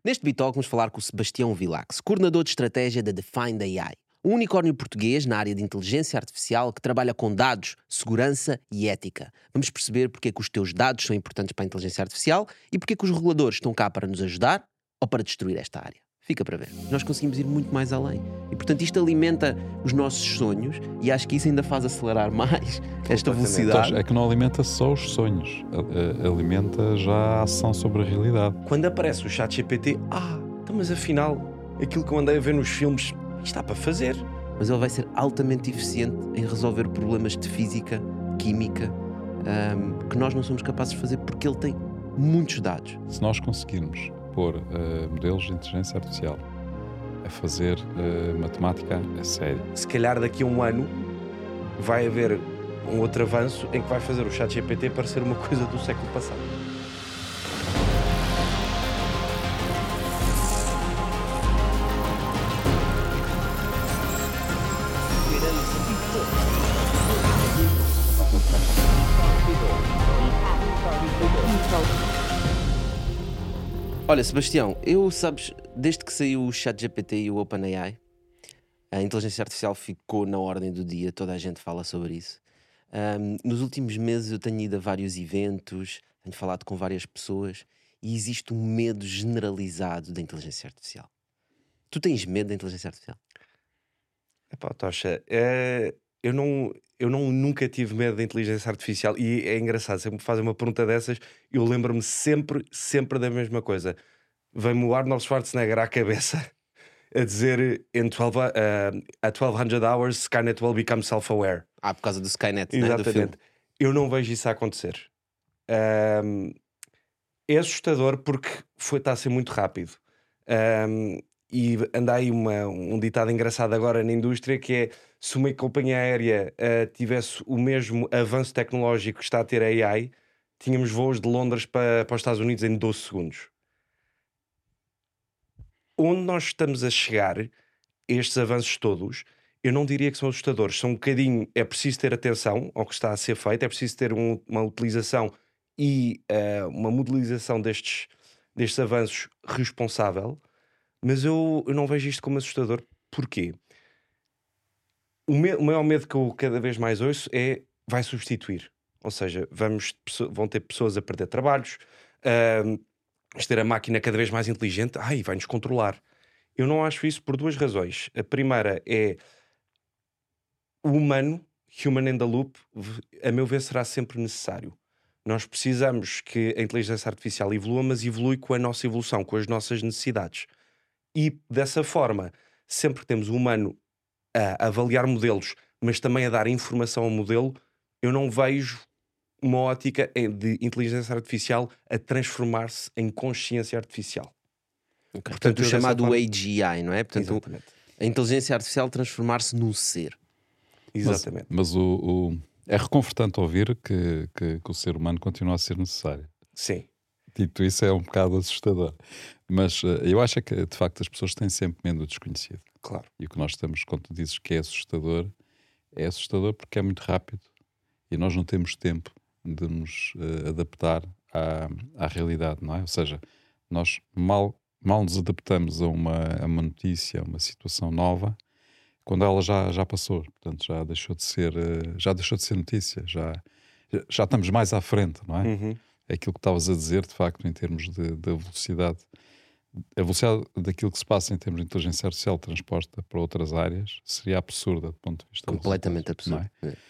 Neste Bitalk vamos falar com o Sebastião Vilax, coordenador de estratégia da Defined AI, um unicórnio português na área de inteligência artificial que trabalha com dados, segurança e ética. Vamos perceber porque é que os teus dados são importantes para a inteligência artificial e porque é que os reguladores estão cá para nos ajudar ou para destruir esta área. Fica para ver. Nós conseguimos ir muito mais além. E, portanto, isto alimenta os nossos sonhos e acho que isso ainda faz acelerar mais esta velocidade. Então, é que não alimenta só os sonhos, alimenta já a ação sobre a realidade. Quando aparece o ChatGPT, então, mas afinal, aquilo que eu andei a ver nos filmes, está para fazer. Mas ele vai ser altamente eficiente em resolver problemas de física, química, que nós não somos capazes de fazer porque ele tem muitos dados. Se nós conseguirmos pôr modelos de inteligência artificial a fazer matemática a sério. Se calhar daqui a um ano vai haver um outro avanço em que vai fazer o ChatGPT parecer uma coisa do século passado. Olha, Sebastião, sabes, desde que saiu o ChatGPT e o OpenAI, a inteligência artificial ficou na ordem do dia, toda a gente fala sobre isso. Nos últimos meses eu tenho ido a vários eventos, tenho falado com várias pessoas e existe um medo generalizado da inteligência artificial. Tu tens medo da inteligência artificial? Epá, Tocha, eu nunca tive medo da inteligência artificial e é engraçado, sempre me fazem uma pergunta dessas, eu lembro-me sempre da mesma coisa. Vem-me o Arnold Schwarzenegger à cabeça a dizer at 1200 hours Skynet will become self-aware. Por causa do Skynet, Exatamente. né, do filme. Eu não vejo isso a acontecer. É assustador porque está a ser muito rápido. E anda aí um ditado engraçado agora na indústria que é: se uma companhia aérea tivesse o mesmo avanço tecnológico que está a ter a AI, tínhamos voos de Londres para os Estados Unidos em 12 segundos. Onde nós estamos a chegar, estes avanços todos, eu não diria que são assustadores. São um bocadinho, é preciso ter atenção ao que está a ser feito, é preciso ter uma utilização e uma modelização destes avanços responsável. Mas eu não vejo isto como assustador. Porquê? O maior medo que eu cada vez mais ouço é: vai substituir. Ou seja, vão ter pessoas a perder trabalhos, ter a máquina cada vez mais inteligente, vai-nos controlar. Eu não acho isso por duas razões. A primeira é o humano, human in the loop, a meu ver, será sempre necessário. Nós precisamos que a inteligência artificial evolua, mas evolui com a nossa evolução, com as nossas necessidades. E dessa forma, sempre que temos o humano a avaliar modelos, mas também a dar informação ao modelo, eu não vejo uma ótica de inteligência artificial a transformar-se em consciência artificial. Okay. Portanto, o chamado AGI, não é? Portanto, exatamente. A inteligência artificial transformar-se num ser. Exatamente. Mas é reconfortante ouvir que o ser humano continua a ser necessário. Sim. Dito isso, é um bocado assustador. Mas eu acho que, de facto, as pessoas têm sempre medo do desconhecido. Claro. E o que nós temos, quando tu dizes que é assustador porque é muito rápido. E nós não temos tempo de nos adaptar à realidade, não é? Ou seja, nós mal nos adaptamos a uma notícia, a uma situação nova, quando ela já passou. Portanto, já deixou de ser notícia. Já estamos mais à frente, não é? Uhum. É aquilo que estavas a dizer, de facto, em termos de velocidade. A velocidade daquilo que se passa em termos de inteligência artificial transposta para outras áreas seria absurda do ponto de vista completamente absurdo.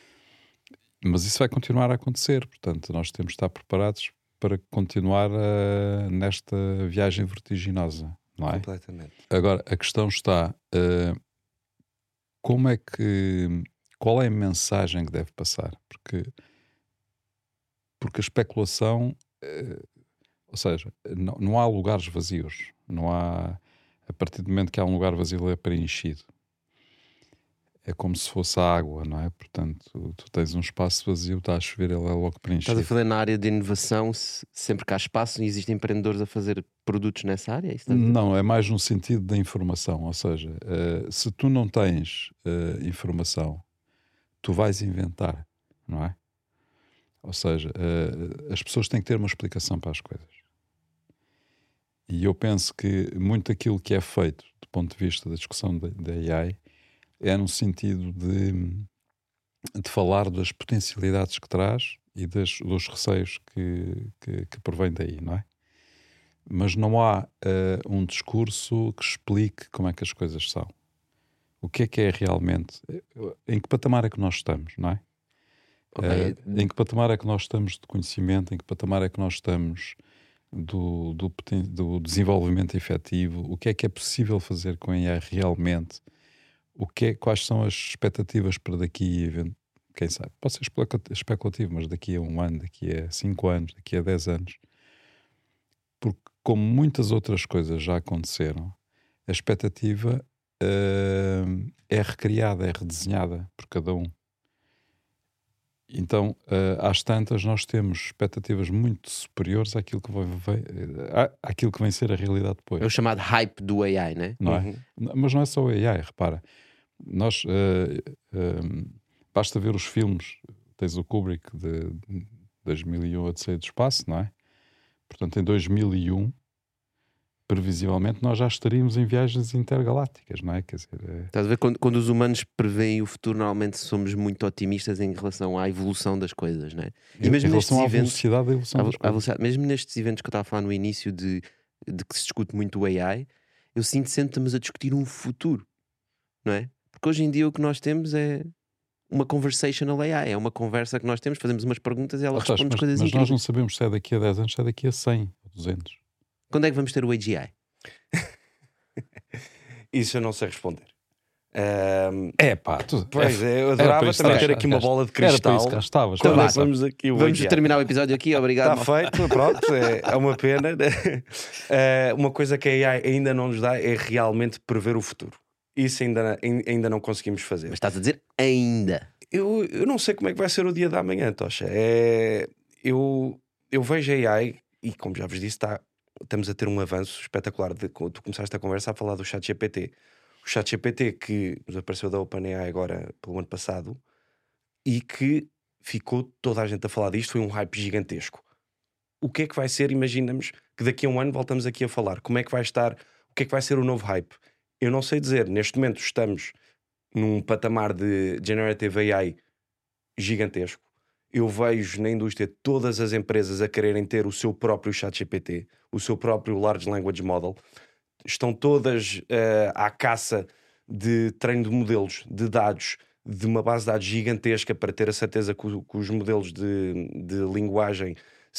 Mas isso vai continuar a acontecer. Portanto, nós temos de estar preparados para continuar nesta viagem vertiginosa, não é? Completamente. Agora, a questão está: qual é a mensagem que deve passar? Porque a especulação, ou seja, não há lugares vazios. Não há, a partir do momento que há um lugar vazio, ele é preenchido. É como se fosse a água, não é? Portanto, tu tens um espaço vazio, está a chover, ele é logo preenchido. Estás a falar na área de inovação, sempre que há espaço e existem empreendedores a fazer produtos nessa área? É isso? Não, é mais no sentido da informação. Ou seja, se tu não tens informação, tu vais inventar, não é? Ou seja, as pessoas têm que ter uma explicação para as coisas. E eu penso que muito aquilo que é feito do ponto de vista da discussão da AI é no sentido de falar das potencialidades que traz e dos receios que provém daí, não é? Mas não há um discurso que explique como é que as coisas são. O que é realmente, em que patamar é que nós estamos, não é? Em que patamar é que nós estamos de conhecimento, em que patamar é que nós estamos do desenvolvimento efetivo, o que é possível fazer com a AI realmente, quais são as expectativas para daqui, quem sabe, pode ser especulativo, mas daqui a 1 ano, daqui a 5 anos, daqui a 10 anos, porque como muitas outras coisas já aconteceram, a expectativa é recriada, é redesenhada por cada um. Então, às tantas, nós temos expectativas muito superiores àquilo que vem ser a realidade depois. É o chamado hype do AI, né? Não é? Mas não é só o AI, repara. Nós, basta ver os filmes. Tens o Kubrick de 2001, Odisseia do Espaço, não é? Portanto, em 2001, previsivelmente, nós já estaríamos em viagens intergalácticas, não é? Quer dizer, Estás a ver, quando os humanos preveem o futuro, normalmente somos muito otimistas em relação à evolução das coisas, não é? E mesmo em relação à velocidade da evolução das coisas. Mesmo nestes eventos que eu estava a falar no início de que se discute muito o AI, eu sinto sempre que estamos a discutir um futuro, não é? Porque hoje em dia o que nós temos é uma conversational AI, é uma conversa que nós temos, fazemos umas perguntas e ela responde coisas mas incríveis. nós não sabemos se é daqui a 10 anos, se é daqui a 100 ou 200. Quando é que vamos ter o AGI? Isso eu não sei responder. Pois eu adorava também ter aqui uma bola de cristal. Era para isso que cá estavas. Então, vamos aqui Vamos terminar o episódio aqui, obrigado. Está feito, pronto, é uma pena. Uma coisa que a AI ainda não nos dá é realmente prever o futuro. Isso ainda não conseguimos fazer. Mas estás a dizer ainda. Eu não sei como é que vai ser o dia da manhã, Tocha. Eu vejo a AI e, como já vos disse, estamos a ter um avanço espetacular. Tu começaste a conversa a falar do ChatGPT. O ChatGPT que nos apareceu da OpenAI agora pelo ano passado e que ficou toda a gente a falar disto, foi um hype gigantesco. O que é que vai ser? Imaginamos que daqui a 1 ano voltamos aqui a falar. Como é que vai estar? O que é que vai ser o novo hype? Eu não sei dizer. Neste momento estamos num patamar de Generative AI gigantesco. Eu vejo na indústria todas as empresas a quererem ter o seu próprio ChatGPT, o seu próprio Large Language Model. Estão todas à caça de treino de modelos, de dados, de uma base de dados gigantesca para ter a certeza que os modelos de linguagem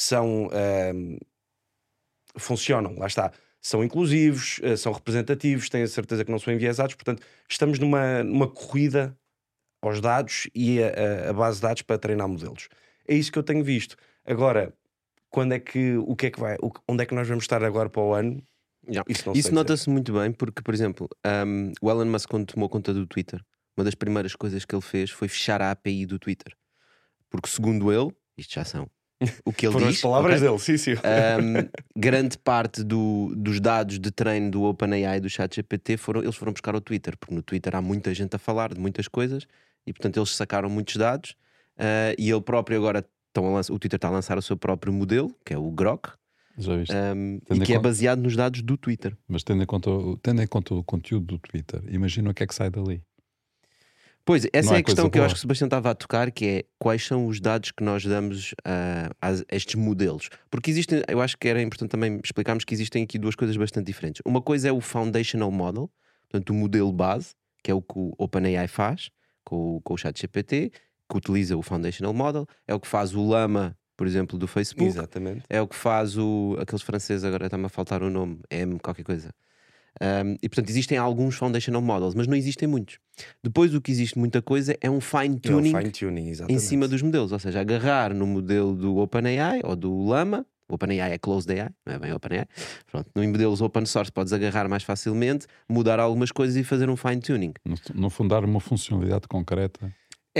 funcionam, lá está, são inclusivos, são representativos, têm a certeza que não são enviesados. Portanto, estamos numa corrida aos dados e a base de dados para treinar modelos. É isso que eu tenho visto. Agora, onde é que nós vamos estar agora para o ano? Isso nota-se muito bem porque, por exemplo, o Elon Musk, quando tomou conta do Twitter, uma das primeiras coisas que ele fez foi fechar a API do Twitter. Porque, segundo ele, isto já são o que ele foram diz, as palavras dele, sim. Grande parte dos dados de treino do OpenAI e do ChatGPT eles foram buscar ao Twitter, porque no Twitter há muita gente a falar de muitas coisas e, portanto, eles sacaram muitos dados e ele próprio agora o Twitter está a lançar o seu próprio modelo, que é o Grok. Já viste? E que é baseado nos dados do Twitter. Mas tendo em conta o conteúdo do Twitter, imagina o que é que sai dali. Pois, essa é a questão que eu acho que o Sebastião estava a tocar, que é quais são os dados que nós damos a estes modelos. Porque existem, eu acho que era importante também explicarmos que existem aqui duas coisas bastante diferentes. Uma coisa é o Foundational Model, portanto o modelo base, que é o que o OpenAI faz com o ChatGPT, que utiliza o Foundational Model, é o que faz o Llama, por exemplo, do Facebook. Exatamente. É o que faz aqueles franceses, agora está-me a faltar o nome, qualquer coisa. E portanto existem alguns foundational models, mas não existem muitos. Depois o que existe muita coisa é um fine-tuning em cima dos modelos, ou seja, agarrar no modelo do OpenAI ou do Llama. O OpenAI é closed AI, não é bem OpenAI. Pronto, em modelos open source podes agarrar mais facilmente, mudar algumas coisas e fazer um fine-tuning. No fundo, dar uma funcionalidade concreta.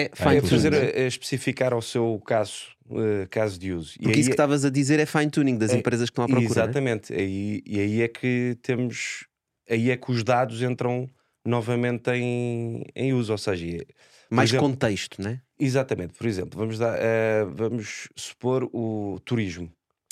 Especificar ao seu caso de uso. Porque isso que estavas a dizer é fine-tuning das empresas que estão à procura. Exatamente. Aí é que aí é que os dados entram novamente em uso, ou seja, mais contexto, não é? Exatamente. Por exemplo, vamos supor o turismo.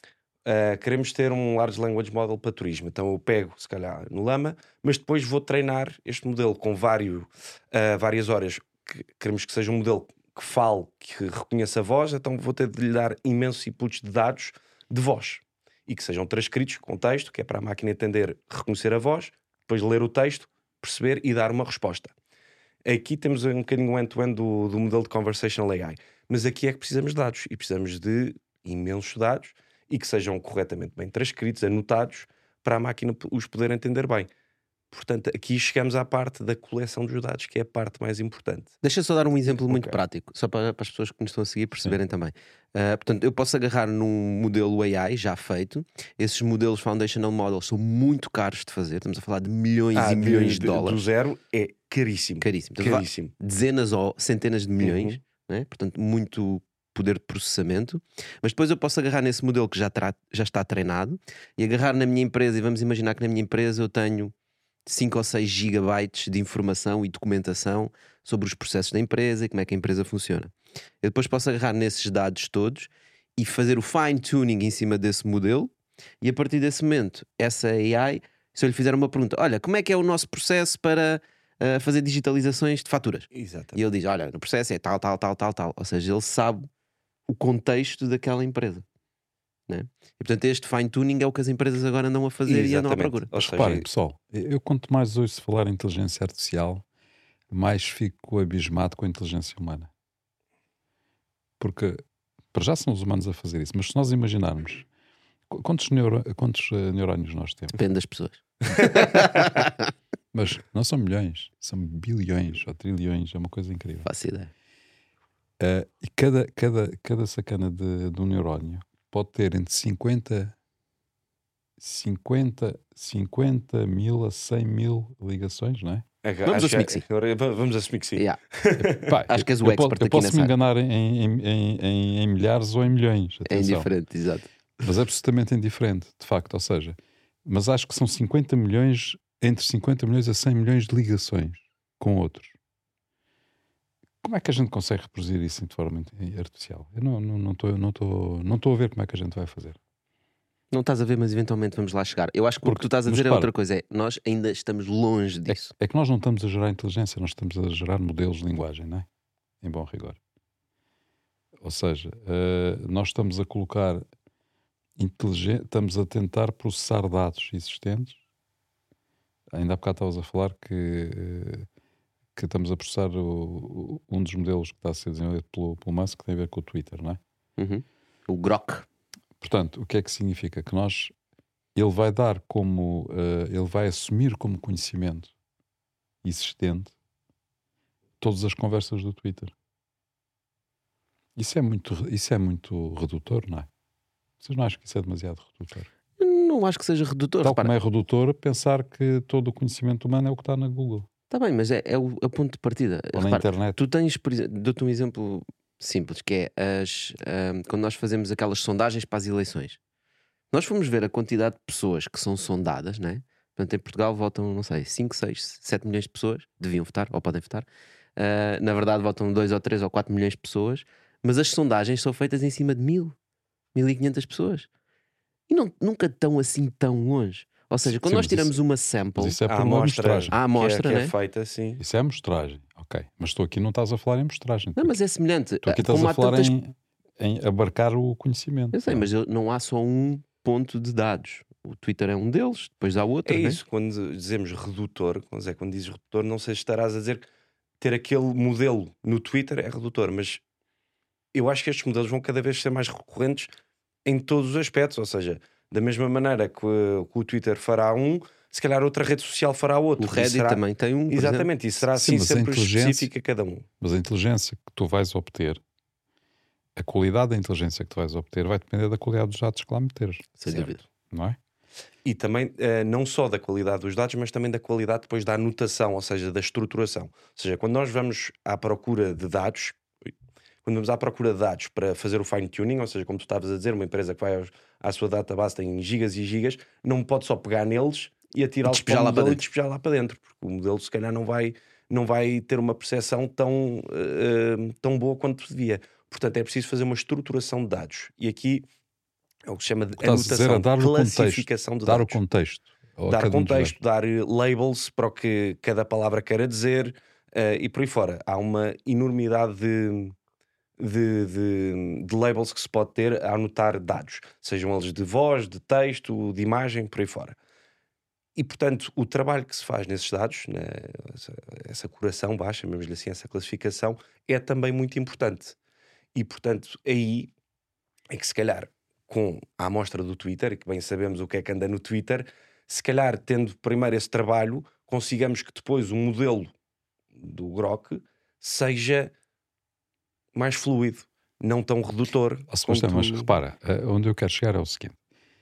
queremos ter um Large Language Model para turismo. Então eu pego, se calhar, no Llama, mas depois vou treinar este modelo com várias horas. Queremos que seja um modelo que fale, que reconheça a voz, então vou ter de lhe dar imensos inputs de dados de voz. E que sejam transcritos com texto, que é para a máquina entender, reconhecer a voz, depois ler o texto, perceber e dar uma resposta. Aqui temos um bocadinho o end-to-end do modelo de Conversational AI. Mas aqui é que precisamos de dados. E precisamos de imensos dados e que sejam corretamente bem transcritos, anotados, para a máquina os poder entender bem. Portanto, aqui chegamos à parte da coleção dos dados, que é a parte mais importante. Deixa só dar um exemplo muito Ok. prático, só para as pessoas que nos estão a seguir perceberem também. Portanto, eu posso agarrar num modelo AI já feito. Esses modelos Foundational Models são muito caros de fazer. Estamos a falar de milhões e milhões de Do dólares. zero é caríssimo. Caríssimo. Estamos a falar Caríssimo. dezenas ou centenas de milhões, né? Portanto, muito poder de processamento. Mas depois eu posso agarrar nesse modelo que já está treinado e agarrar na minha empresa, e vamos imaginar que na minha empresa eu tenho 5 ou 6 gigabytes de informação e documentação sobre os processos da empresa e como é que a empresa funciona. Eu depois posso agarrar nesses dados todos e fazer o fine-tuning em cima desse modelo, e a partir desse momento, essa AI, se eu lhe fizer uma pergunta, olha, como é que é o nosso processo para fazer digitalizações de faturas? Exatamente. E ele diz, olha, no processo é tal. Ou seja, ele sabe o contexto daquela empresa. Né? E portanto este fine-tuning é o que as empresas agora andam a fazer e andam à Exatamente. procura. Ou Mas seja, reparem, pessoal, eu quanto mais ouço falar em inteligência artificial, mais fico abismado com a inteligência humana. Porque, para já são os humanos a fazer isso, mas se nós imaginarmos quantos neurónios nós temos, Depende das pessoas. mas não são milhões, são bilhões ou trilhões, é uma coisa incrível. Faço ideia. E cada sacana de um neurónio pode ter entre 50 mil a 100 mil ligações, não é? Vamos assumir que sim. Vamos assumir que sim. Yeah. Pá, Acho que és o eu expert eu aqui posso nessa me área. enganar em milhares ou em milhões, É atenção. indiferente, exato. Mas é absolutamente indiferente, de facto, ou seja, mas acho que são 50 milhões, entre 50 milhões a 100 milhões de ligações com outros. Como é que a gente consegue reproduzir isso de forma artificial? Eu não estou a ver como é que a gente vai fazer. Não estás a ver, mas eventualmente vamos lá chegar. Eu acho que o que tu estás a mas dizer é repara, outra coisa. É, nós ainda estamos longe disso. É que nós não estamos a gerar inteligência, nós estamos a gerar modelos de linguagem, não é? Em bom rigor. Ou seja, nós estamos a colocar estamos a tentar processar dados existentes. Ainda há bocado estavas a falar que estamos a processar um dos modelos que está a ser desenvolvido pelo Musk, que tem a ver com o Twitter, não é? Uhum. O Grok. Portanto, o que é que significa? Que ele vai dar como, ele vai assumir como conhecimento existente todas as conversas do Twitter. Isso é muito redutor, não é? Vocês não acham que isso é demasiado redutor? Não acho que seja redutor. Tal Repara, como é redutor pensar que todo o conhecimento humano é o que está na Google está bem, mas é o ponto de partida. ou na Repara, internet. tu tens, por exemplo, dou-te um exemplo simples, que é quando nós fazemos aquelas sondagens para as eleições. Nós fomos ver a quantidade de pessoas que são sondadas, né? Portanto, em Portugal votam, não sei, 5, 6, 7 milhões de pessoas, deviam votar ou podem votar. Na verdade votam 2 ou 3 ou 4 milhões de pessoas, mas as sondagens são feitas em cima de 1.500 pessoas. E nunca estão assim tão longe. Ou seja, quando Sim, nós mas tiramos uma sample, Mas isso é A por uma amostragem. a amostra, que né? é feita assim. Isso é amostragem, ok. Mas estou aqui, não estás a falar em amostragem. Não, mas é semelhante. Tu aqui estás Como a há falar tantas... em abarcar o conhecimento. Eu sei, mas não há só um ponto de dados. O Twitter é um deles, depois há outro, É né? isso, quando dizemos redutor, quando dizes redutor, não sei se estarás a dizer que ter aquele modelo no Twitter é redutor, mas eu acho que estes modelos vão cada vez ser mais recorrentes em todos os aspectos, ou seja, da mesma maneira que o Twitter fará se calhar outra rede social fará outro. O Reddit também tem um, por exemplo. Exatamente, e será Sim, assim mas a sempre inteligência- específico a cada um. Mas a inteligência que tu vais obter, a qualidade da inteligência que tu vais obter vai depender da qualidade dos dados que lá meteres, Sem Certo. dúvida. não é? E também, não só da qualidade dos dados, mas também da qualidade depois da anotação, ou seja, da estruturação. Ou seja, quando nós vamos à procura de dados, para fazer o fine-tuning, ou seja, como tu estavas a dizer, uma empresa que vai à sua database tem gigas e gigas, não pode só pegar neles e atirá-los para o modelo e despejar lá para dentro, porque o modelo se calhar não vai ter uma percepção tão boa quanto devia. Portanto, é preciso fazer uma estruturação de dados. E aqui É o que se chama de Estás a dizer anotação, é dar o classificação contexto, de dar o dados. contexto. a Dar cada um dos contexto, dados. dar labels para o que cada palavra queira dizer, e por aí fora. Há uma enormidade de labels que se pode ter a anotar dados, sejam eles de voz, de texto, de imagem, por aí fora. E portanto, o trabalho que se faz nesses dados, essa curação, chamemos-lhe assim, essa classificação, é também muito importante. E portanto, aí é que se calhar, com a amostra do Twitter, e que bem sabemos o que é que anda no Twitter, se calhar tendo primeiro esse trabalho, consigamos que depois o modelo do Grok seja mais fluido, não tão redutor. Sebastião, mas repara, onde eu quero chegar é o seguinte: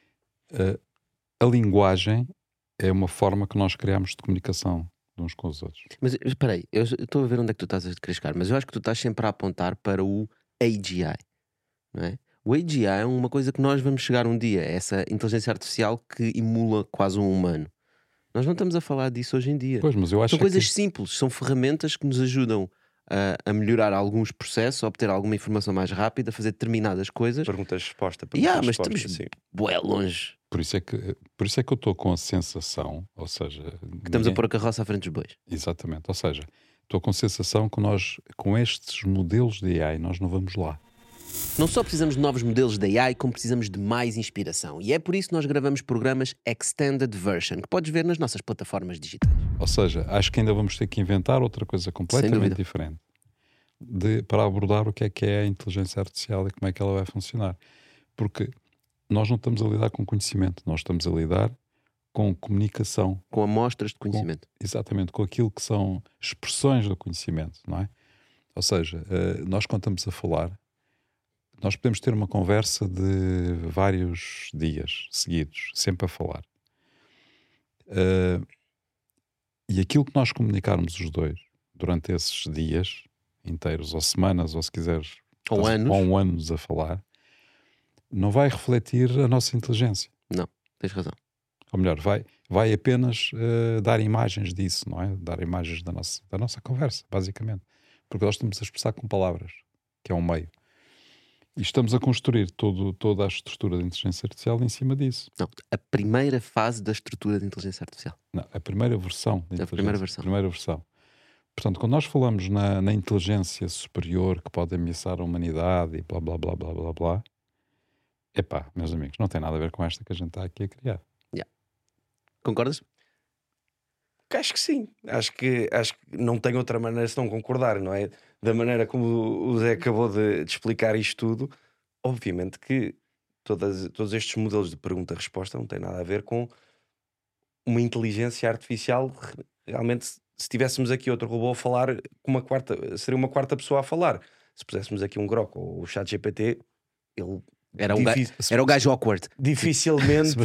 a linguagem é uma forma que nós criamos de comunicação de uns com os outros. Mas espera aí, eu estou a ver onde é que tu estás a querer chegar, mas eu acho que tu estás sempre a apontar para o AGI, não é? O AGI é uma coisa que nós vamos chegar um dia, essa inteligência artificial que emula quase um humano. Nós não estamos a falar disso hoje em dia. Pois, mas eu acho São coisas que simples, são ferramentas que nos ajudam a melhorar alguns processos, a obter alguma informação mais rápida, a fazer determinadas coisas. Perguntas-resposta, Mas resposta, estamos sim. bué longe. por isso é que eu estou com a sensação, ou seja, Que estamos a pôr a carroça à frente dos bois. Exatamente, ou seja, estou com a sensação que nós, com estes modelos de AI, nós não vamos lá. Não só precisamos de novos modelos de AI, como precisamos de mais inspiração. E é por isso que nós gravamos programas Extended Version, que podes ver nas nossas plataformas digitais. Ou seja, acho que ainda vamos ter que inventar outra coisa completamente diferente para abordar o que é a inteligência artificial e como é que ela vai funcionar. Porque nós não estamos a lidar com conhecimento, nós estamos a lidar com comunicação. Com amostras de conhecimento. Exatamente, com aquilo que são expressões do conhecimento, não é? Ou seja, nós quando estamos a falar, nós podemos ter uma conversa de vários dias seguidos, sempre a falar. E aquilo que nós comunicarmos os dois durante esses dias inteiros, ou semanas, ou se quiseres, ou anos a falar, não vai refletir a nossa inteligência. Não, tens razão. Ou melhor, vai apenas dar imagens disso, não é? Dar imagens da nossa conversa, basicamente. Porque nós estamos a expressar com palavras, que é um meio. E estamos a construir toda a estrutura de inteligência artificial em cima disso. Não, a primeira fase da estrutura de inteligência artificial. Não, a primeira versão. A primeira versão. Primeira versão. Portanto, quando nós falamos na inteligência superior que pode ameaçar a humanidade e blá, blá, blá, blá, blá, blá, epá, meus amigos, não tem nada a ver com esta que a gente está aqui a criar. Concordas? Acho que sim. Acho que não tem outra maneira se não concordar, não é? Da maneira como o Zé acabou de explicar isto tudo, obviamente que todos estes modelos de pergunta-resposta não têm nada a ver com uma inteligência artificial. Realmente, se tivéssemos aqui outro robô a falar, seria uma quarta pessoa a falar. Se puséssemos aqui um Grok ou o ChatGPT, ele era o gajo awkward. Dificilmente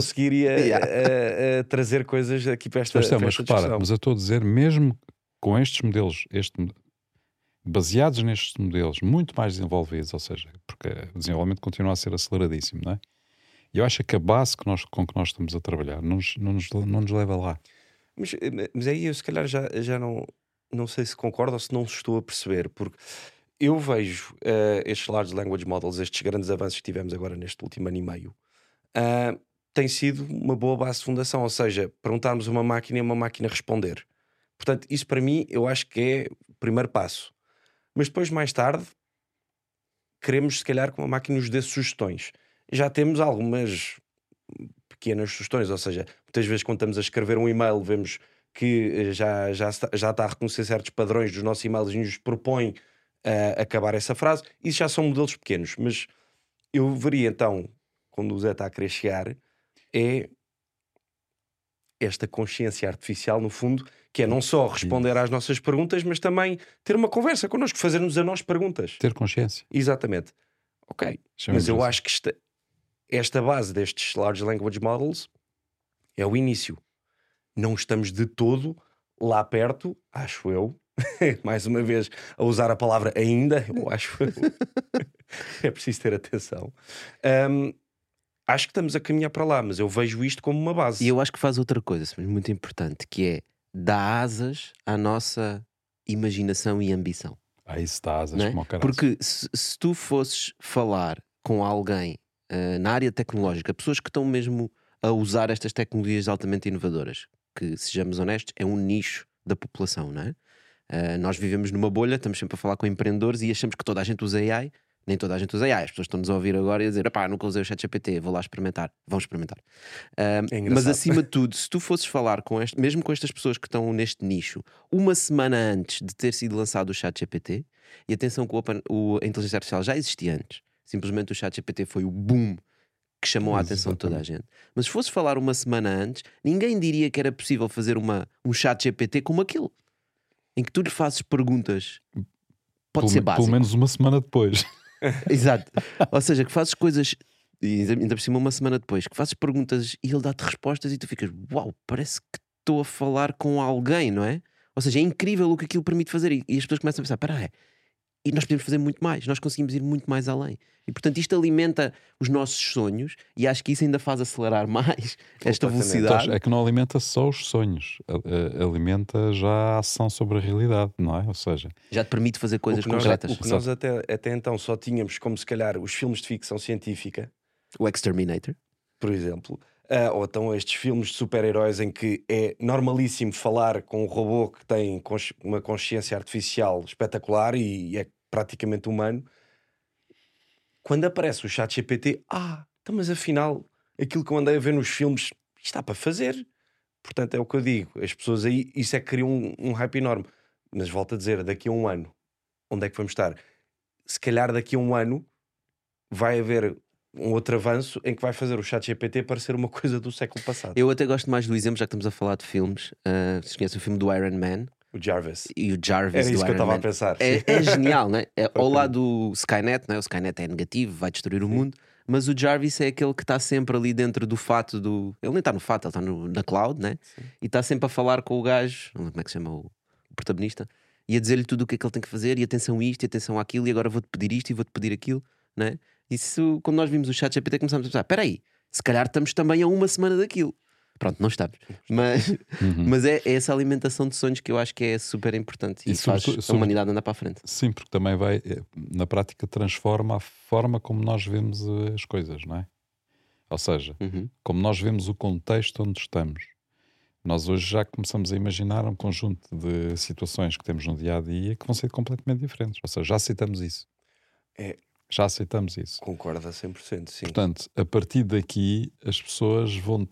conseguiria trazer coisas aqui para esta mas discussão. repara, mas eu estou a dizer, mesmo com estes modelos, baseados nestes modelos muito mais desenvolvidos, ou seja, porque o desenvolvimento continua a ser aceleradíssimo, não é? E eu acho que a base com que nós estamos a trabalhar não nos leva lá. Mas aí eu se calhar já não sei se concordo ou se não estou a perceber, porque eu vejo estes Large Language Models, estes grandes avanços que tivemos agora neste último ano e meio, tem sido uma boa base de fundação, ou seja, perguntarmos a uma máquina e uma máquina responder. Portanto, isso para mim eu acho que é o primeiro passo. Mas depois, mais tarde, queremos se calhar que uma máquina nos dê sugestões. Já temos algumas pequenas sugestões, ou seja, muitas vezes quando estamos a escrever um e-mail vemos que já está a reconhecer certos padrões dos nossos e-mails e nos propõe acabar essa frase. Isso já são modelos pequenos, mas eu veria então, quando o Zé está a querer chegar, é esta consciência artificial, no fundo, que é não só responder às nossas perguntas, mas também ter uma conversa connosco, fazer-nos a nós perguntas. Ter consciência. Exatamente. Ok. Mas eu acho que esta base destes Large Language Models é o início. Não estamos de todo lá perto, acho eu, mais uma vez a usar a palavra ainda, eu acho é preciso ter atenção. Acho que estamos a caminhar para lá, mas eu vejo isto como uma base. E eu acho que faz outra coisa muito importante, que é dar asas à nossa imaginação e ambição. Isso dá asas, não é? como o caralho. Porque se tu fosses falar com alguém na área tecnológica, pessoas que estão mesmo a usar estas tecnologias altamente inovadoras, que, sejamos honestos, é um nicho da população, não é? Nós vivemos numa bolha, estamos sempre a falar com empreendedores e achamos que toda a gente usa AI. Nem toda a gente usa AI. As pessoas estão-nos a ouvir agora e a dizer: "Epá, nunca usei o ChatGPT, vou lá experimentar." Vão experimentar. Mas acima de tudo, se tu fosses falar mesmo com estas pessoas que estão neste nicho, uma semana antes de ter sido lançado o ChatGPT, e atenção que a inteligência artificial já existia antes, simplesmente o ChatGPT foi o boom que chamou a atenção de toda a gente. Mas se fosses falar uma semana antes, ninguém diria que era possível fazer um ChatGPT como aquele, em que tu lhe fazes perguntas. Pode ser básico. Pelo menos uma semana depois. Exato. Ou seja, que fazes coisas, e ainda por cima uma semana depois, que fazes perguntas e ele dá-te respostas e tu ficas: uau, parece que estou a falar com alguém, não é? Ou seja, é incrível o que aquilo permite fazer. E as pessoas começam a pensar: espera aí, e nós podemos fazer muito mais, nós conseguimos ir muito mais além. E portanto isto alimenta os nossos sonhos, e acho que isso ainda faz acelerar mais esta velocidade. Então, é que não alimenta só os sonhos, alimenta já a ação sobre a realidade, não é? Ou seja, já te permite fazer coisas concretas. O que nós até então só tínhamos como se calhar os filmes de ficção científica, o Exterminator, por exemplo, ou então estes filmes de super-heróis em que é normalíssimo falar com um robô que tem uma consciência artificial espetacular e é praticamente humano. Quando aparece o ChatGPT, então, mas afinal aquilo que eu andei a ver nos filmes está para fazer. Portanto, é o que eu digo, as pessoas aí, isso é que cria um hype enorme. Mas volto a dizer, daqui a um ano, onde é que vamos estar? Se calhar daqui a um ano vai haver um outro avanço em que vai fazer o ChatGPT parecer uma coisa do século passado. Eu até gosto mais do exemplo, já que estamos a falar de filmes. Vocês conhecem o filme do Iron Man? O Jarvis. E o Jarvis. Era isso que eu estava a pensar. É genial, não é? Ao lado do Skynet, não é? O Skynet é negativo, vai destruir o mundo. Mas o Jarvis é aquele que está sempre ali dentro do fato do... Ele nem está no fato, ele está na cloud, né? E está sempre a falar com o gajo, como é que se chama o protagonista, e a dizer-lhe tudo o que é que ele tem que fazer, e atenção a isto, e atenção àquilo, e agora vou-te pedir isto e vou-te pedir aquilo, né? Isso, quando nós vimos o ChatGPT, começámos a pensar: espera aí, se calhar estamos também a uma semana daquilo. Pronto, não estamos. Mas é essa alimentação de sonhos que eu acho que é super importante e faz a humanidade andar para a frente. Sim, porque também vai, na prática, transforma a forma como nós vemos as coisas, não é? Ou seja, como nós vemos o contexto onde estamos. Nós hoje já começamos a imaginar um conjunto de situações que temos no dia-a-dia que vão ser completamente diferentes. Ou seja, já aceitamos isso. Já aceitamos isso. Concordo a 100%, sim. Portanto, a partir daqui as pessoas vão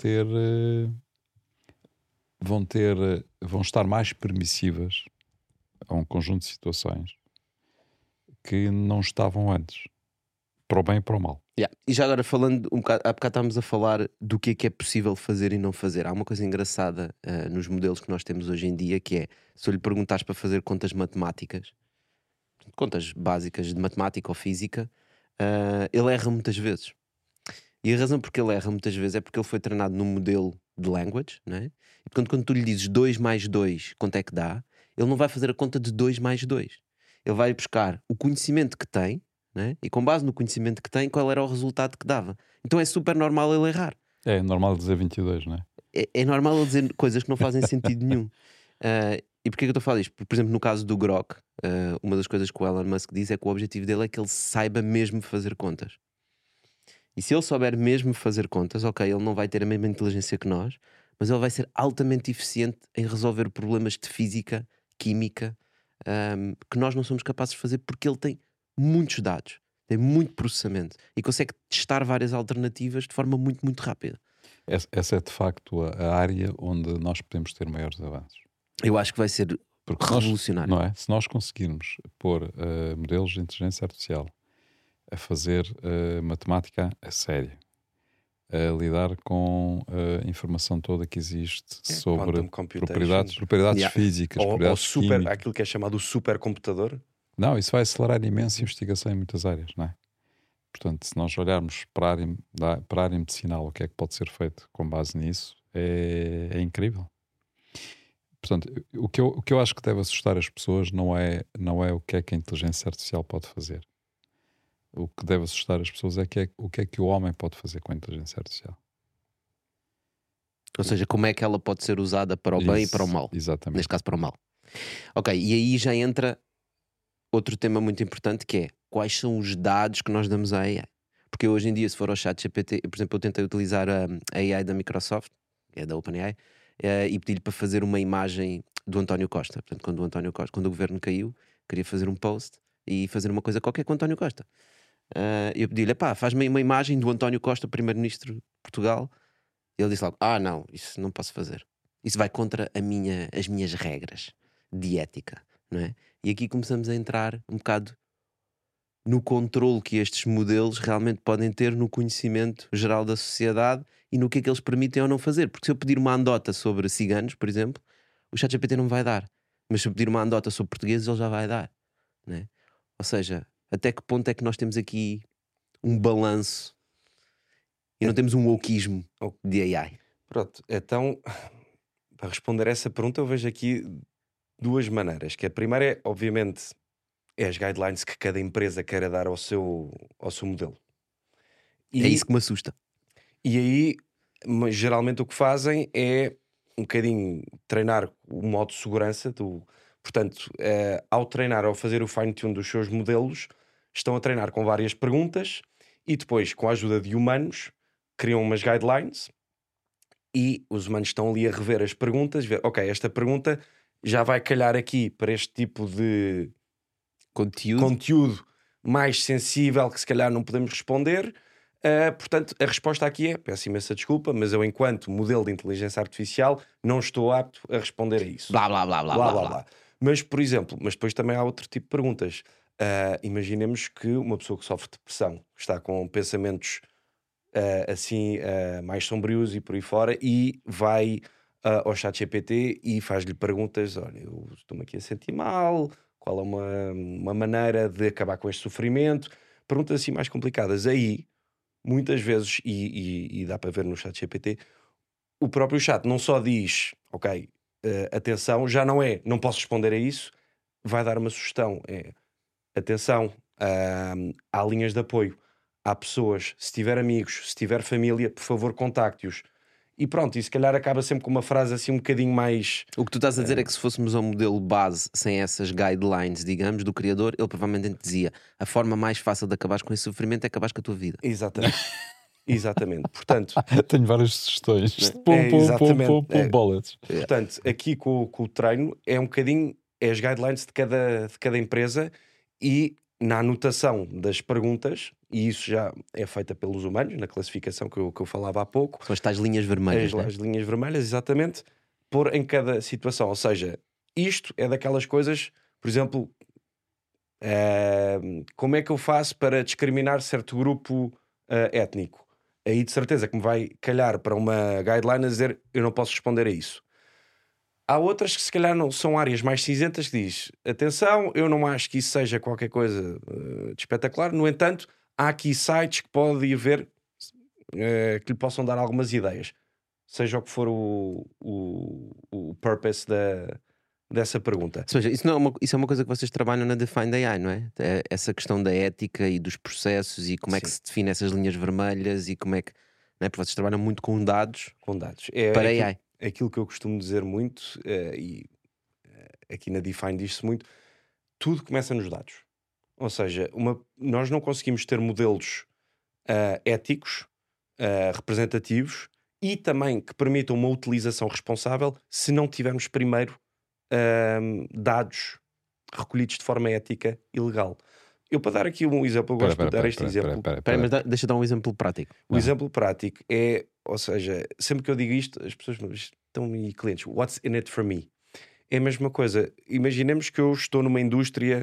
estar mais permissivas a um conjunto de situações que não estavam antes, para o bem e para o mal. E já agora falando um bocado, há bocado estávamos a falar do que é possível fazer e não fazer. Há uma coisa engraçada nos modelos que nós temos hoje em dia, que é: se eu lhe perguntares para fazer contas matemáticas, contas básicas de matemática ou física, ele erra muitas vezes. E a razão porque ele erra muitas vezes é porque ele foi treinado num modelo de language, né? E portanto, quando tu lhe dizes 2 mais 2 quanto é que dá, ele não vai fazer a conta de 2 mais 2. Ele vai buscar o conhecimento que tem, né? E com base no conhecimento que tem, qual era o resultado que dava. Então é super normal ele errar. É normal dizer 22, não é? É normal ele dizer coisas que não fazem sentido nenhum. E porquê que eu estou a falar disto? Porque, por exemplo, no caso do Grok, uma das coisas que o Elon Musk diz é que o objetivo dele é que ele saiba mesmo fazer contas. E se ele souber mesmo fazer contas, ok, ele não vai ter a mesma inteligência que nós, mas ele vai ser altamente eficiente em resolver problemas de física, química, que nós não somos capazes de fazer, porque ele tem muitos dados, tem muito processamento e consegue testar várias alternativas de forma muito, muito rápida. Essa é de facto a área onde nós podemos ter maiores avanços. Eu acho que vai ser revolucionário. Não é? Se nós conseguirmos pôr modelos de inteligência artificial a fazer matemática a sério, a lidar com a informação toda que existe sobre propriedades físicas, propriedades químicas. Aquilo que é chamado o supercomputador. Não, isso vai acelerar imenso a investigação em muitas áreas, não é? Portanto, se nós olharmos para a área medicinal, o que é que pode ser feito com base nisso, é incrível. Portanto, o que eu acho que deve assustar as pessoas não é o que é que a inteligência artificial pode fazer. O que deve assustar as pessoas é o que é que o homem pode fazer com a inteligência artificial. Ou seja, como é que ela pode ser usada para o bem e para o mal. Exatamente. Neste caso, para o mal. Ok, e aí já entra outro tema muito importante, que é: quais são os dados que nós damos à AI? Porque Porque eu, hoje em dia, se for ao ChatGPT, por exemplo, eu tentei utilizar a AI da Microsoft, que é da OpenAI, e pedi-lhe para fazer uma imagem do António Costa. Portanto, quando o governo caiu, queria fazer um post e fazer uma coisa qualquer com o António Costa. Eu pedi-lhe, pá, faz-me uma imagem do António Costa, primeiro-ministro de Portugal. E ele disse logo, não, isso não posso fazer. Isso vai contra as minhas regras de ética, não é? E aqui começamos a entrar um bocado no controle que estes modelos realmente podem ter no conhecimento geral da sociedade e no que é que eles permitem ou não fazer. Porque se eu pedir uma andota sobre ciganos, por exemplo, o ChatGPT não vai dar. Mas se eu pedir uma andota sobre portugueses, ele já vai dar, não é? Ou seja, até que ponto é que nós temos aqui um balanço e não temos um wokeismo de AI? Pronto, então, para responder a essa pergunta, eu vejo aqui duas maneiras. Que a primeira é, obviamente, as guidelines que cada empresa queira dar ao seu modelo. É isso que me assusta. E aí, geralmente o que fazem é um bocadinho treinar o modo de segurança. Portanto, ao treinar, ao fazer o fine-tune dos seus modelos, estão a treinar com várias perguntas e depois, com a ajuda de humanos, criam umas guidelines e os humanos estão ali a rever as perguntas, ver, ok, esta pergunta já vai calhar aqui para este tipo de conteúdo mais sensível que se calhar não podemos responder. Portanto, a resposta aqui é, peço imensa desculpa, mas eu, enquanto modelo de inteligência artificial, não estou apto a responder a isso. Blá, blá, blá, blá, blá, blá, blá. Mas, por exemplo, depois também há outro tipo de perguntas. Imaginemos que uma pessoa que sofre depressão, está com pensamentos mais sombrios e por aí fora, e vai ao ChatGPT e faz-lhe perguntas, olha, eu estou-me aqui a sentir mal, qual é uma maneira de acabar com este sofrimento? Perguntas assim mais complicadas. Aí, muitas vezes, e dá para ver no ChatGPT, o próprio chat não só diz, ok, atenção, já não posso responder a isso, vai dar uma sugestão, atenção, há linhas de apoio, há pessoas, se tiver amigos, se tiver família, por favor contacte-os. E pronto, e se calhar acaba sempre com uma frase assim um bocadinho mais... O que tu estás a dizer é que se fôssemos ao modelo base sem essas guidelines, digamos, do criador, ele provavelmente dizia, a forma mais fácil de acabar com esse sofrimento é acabar com a tua vida. Exatamente. Exatamente. Portanto, tenho várias sugestões. Bullets. Portanto, aqui com o treino é um bocadinho as guidelines de cada empresa e na anotação das perguntas, e isso já é feita pelos humanos, na classificação que eu falava há pouco. São as tais linhas vermelhas. As linhas vermelhas, exatamente, pôr em cada situação. Ou seja, isto é daquelas coisas, por exemplo, como é que eu faço para discriminar certo grupo étnico? Aí de certeza que me vai calhar para uma guideline a dizer eu não posso responder a isso. Há outras que se calhar não são áreas mais cinzentas que diz, atenção, eu não acho que isso seja qualquer coisa de espetacular, no entanto, há aqui sites que pode haver que lhe possam dar algumas ideias, seja o que for o purpose dessa pergunta. Ou seja, isso é uma coisa que vocês trabalham na Define AI, não é? Essa questão da ética e dos processos e como é que se define essas linhas vermelhas e como é que... Não é? Porque vocês trabalham muito com dados. Para AI. Aquilo que eu costumo dizer muito, e aqui na Define diz-se muito, tudo começa nos dados. Ou seja, nós não conseguimos ter modelos éticos, representativos e também que permitam uma utilização responsável se não tivermos primeiro dados recolhidos de forma ética e legal. Eu, para dar aqui um exemplo, eu gosto de dar este exemplo. Mas deixa eu dar um exemplo prático. O exemplo prático é, ou seja, sempre que eu digo isto, as pessoas estão-me clientes, what's in it for me? É a mesma coisa. Imaginemos que eu estou numa indústria,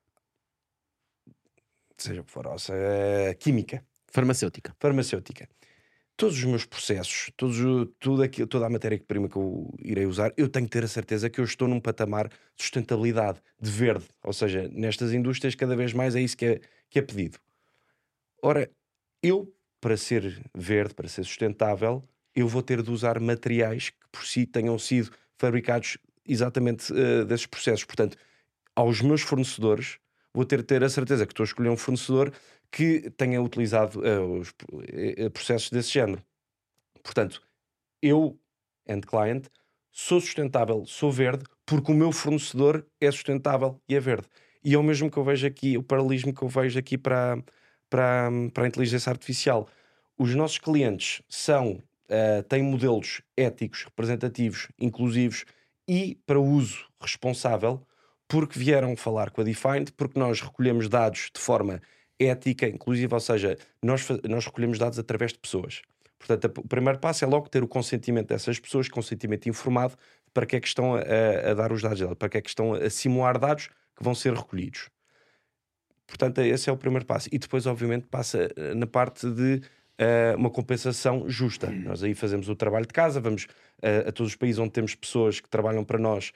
seja o que for, química. Farmacêutica. Todos os meus processos, toda a matéria-prima que eu irei usar, eu tenho que ter a certeza que eu estou num patamar de sustentabilidade, de verde. Ou seja, nestas indústrias cada vez mais é isso que é pedido. Ora, eu, para ser verde, para ser sustentável, eu vou ter de usar materiais que por si tenham sido fabricados exatamente desses processos. Portanto, aos meus fornecedores, vou ter de ter a certeza que estou a escolher um fornecedor que tenha utilizado os processos desse género. Portanto, eu, end client, sou sustentável, sou verde, porque o meu fornecedor é sustentável e é verde. E é o mesmo que eu vejo aqui, o paralelismo que eu vejo aqui para para a inteligência artificial. Os nossos clientes têm modelos éticos, representativos, inclusivos e para uso responsável, porque vieram falar com a Defined, porque nós recolhemos dados de forma ética, inclusiva, ou seja, nós recolhemos dados através de pessoas. Portanto, o primeiro passo é logo ter o consentimento dessas pessoas, consentimento informado, para que é que estão a dar os dados dela, para que é que estão a simular dados que vão ser recolhidos. Portanto, esse é o primeiro passo. E depois, obviamente, passa na parte de uma compensação justa. Nós aí fazemos o trabalho de casa, vamos a todos os países onde temos pessoas que trabalham para nós,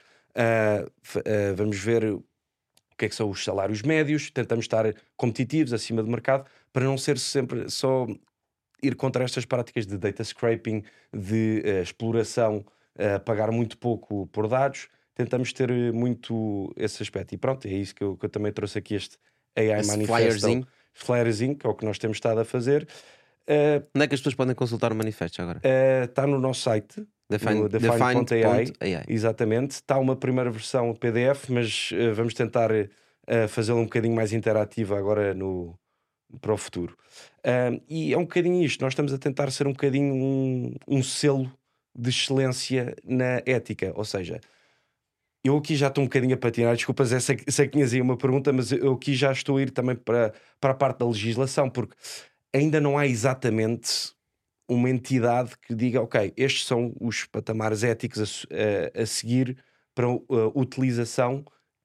vamos ver o que é que são os salários médios, tentamos estar competitivos, acima do mercado, para não ser sempre só ir contra estas práticas de data scraping, de exploração, pagar muito pouco por dados. Tentamos ter muito esse aspecto. E pronto, é isso que eu também trouxe aqui este AI Esse Manifesto. Flyerzinho, que é o que nós temos estado a fazer. Onde é que as pessoas podem consultar o manifesto agora? Está no nosso site, Define.ai. Exatamente. Está uma primeira versão PDF, mas vamos tentar fazê-la um bocadinho mais interativa agora para o futuro. E é um bocadinho isto. Nós estamos a tentar ser um bocadinho um selo de excelência na ética. Ou seja, eu aqui já estou um bocadinho a patinar. Desculpas, sei que tinhas aí uma pergunta, mas eu aqui já estou a ir também para a parte da legislação, porque ainda não há exatamente uma entidade que diga, ok, estes são os patamares éticos a seguir para utilização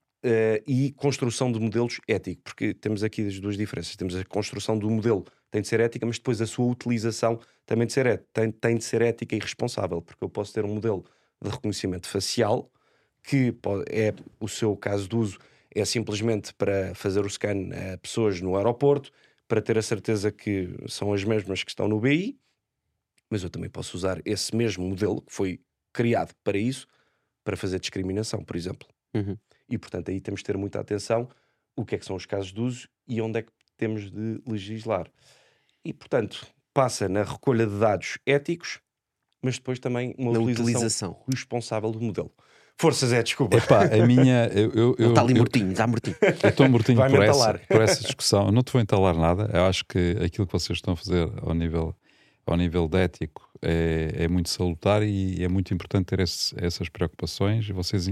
e construção de modelos éticos, porque temos aqui as duas diferenças. Temos a construção do modelo, tem de ser ética, mas depois a sua utilização também tem de ser ética e responsável, porque eu posso ter um modelo de reconhecimento facial que é o seu caso de uso, é simplesmente para fazer o scan a pessoas no aeroporto, para ter a certeza que são as mesmas que estão no BI, mas eu também posso usar esse mesmo modelo que foi criado para isso, para fazer discriminação, por exemplo. E, portanto, aí temos de ter muita atenção o que é que são os casos de uso e onde é que temos de legislar. E, portanto, passa na recolha de dados éticos, mas depois também uma utilização responsável do modelo. Forças, desculpa. Epá, a minha... Ele está ali mortinho, está mortinho. Eu estou mortinho por essa discussão. Eu não te vou entalar nada. Eu acho que aquilo que vocês estão a fazer ao nível de ético é muito salutar e é muito importante ter essas preocupações e vocês,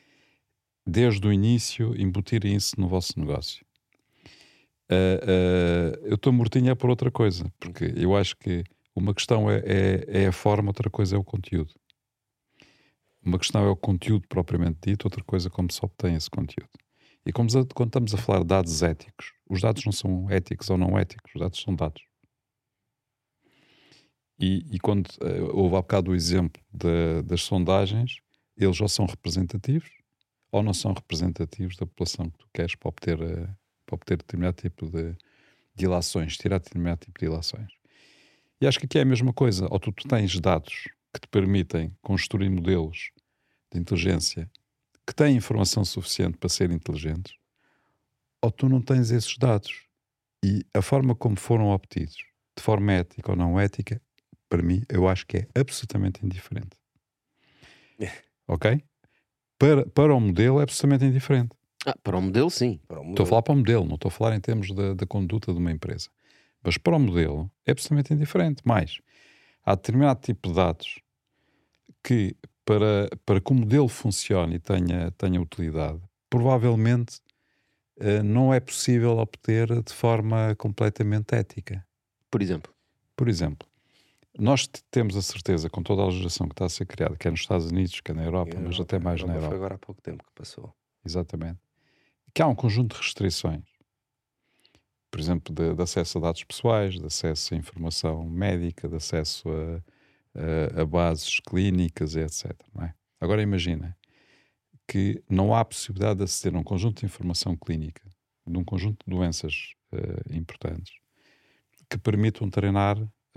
desde o início, embutirem isso no vosso negócio. Eu estou mortinho por outra coisa, porque eu acho que uma questão é a forma, outra coisa é o conteúdo. Uma questão é o conteúdo propriamente dito, outra coisa é como se obtém esse conteúdo. E quando estamos a falar de dados éticos, os dados não são éticos ou não éticos, os dados são dados. E quando houve há bocado o exemplo das sondagens, eles ou são representativos ou não são representativos da população que tu queres para obter determinado tipo de ilações, tirar determinado tipo de ilações. E acho que aqui é a mesma coisa. Ou tu tens dados que te permitem construir modelos de inteligência que têm informação suficiente para serem inteligentes, ou tu não tens esses dados. E a forma como foram obtidos, de forma ética ou não ética, para mim, eu acho que é absolutamente indiferente. Ok? Para o modelo é absolutamente indiferente. Para o modelo, sim. Estou a falar para o modelo, não estou a falar em termos da conduta de uma empresa. Mas para o modelo é absolutamente indiferente. Mais, há determinado tipo de dados que, para que o modelo funcione e tenha utilidade, provavelmente não é possível obter de forma completamente ética. Por exemplo, nós temos a certeza, com toda a legislação que está a ser criada, quer nos Estados Unidos, quer na Europa, mas até mais na Europa. Foi agora há pouco tempo que passou. Exatamente. Que há um conjunto de restrições. Por exemplo, de acesso a dados pessoais, de acesso a informação médica, de acesso a bases clínicas, etc. Não é? Agora imagina que não há possibilidade de aceder a um conjunto de informação clínica, de um conjunto de doenças importantes, que permitam treinar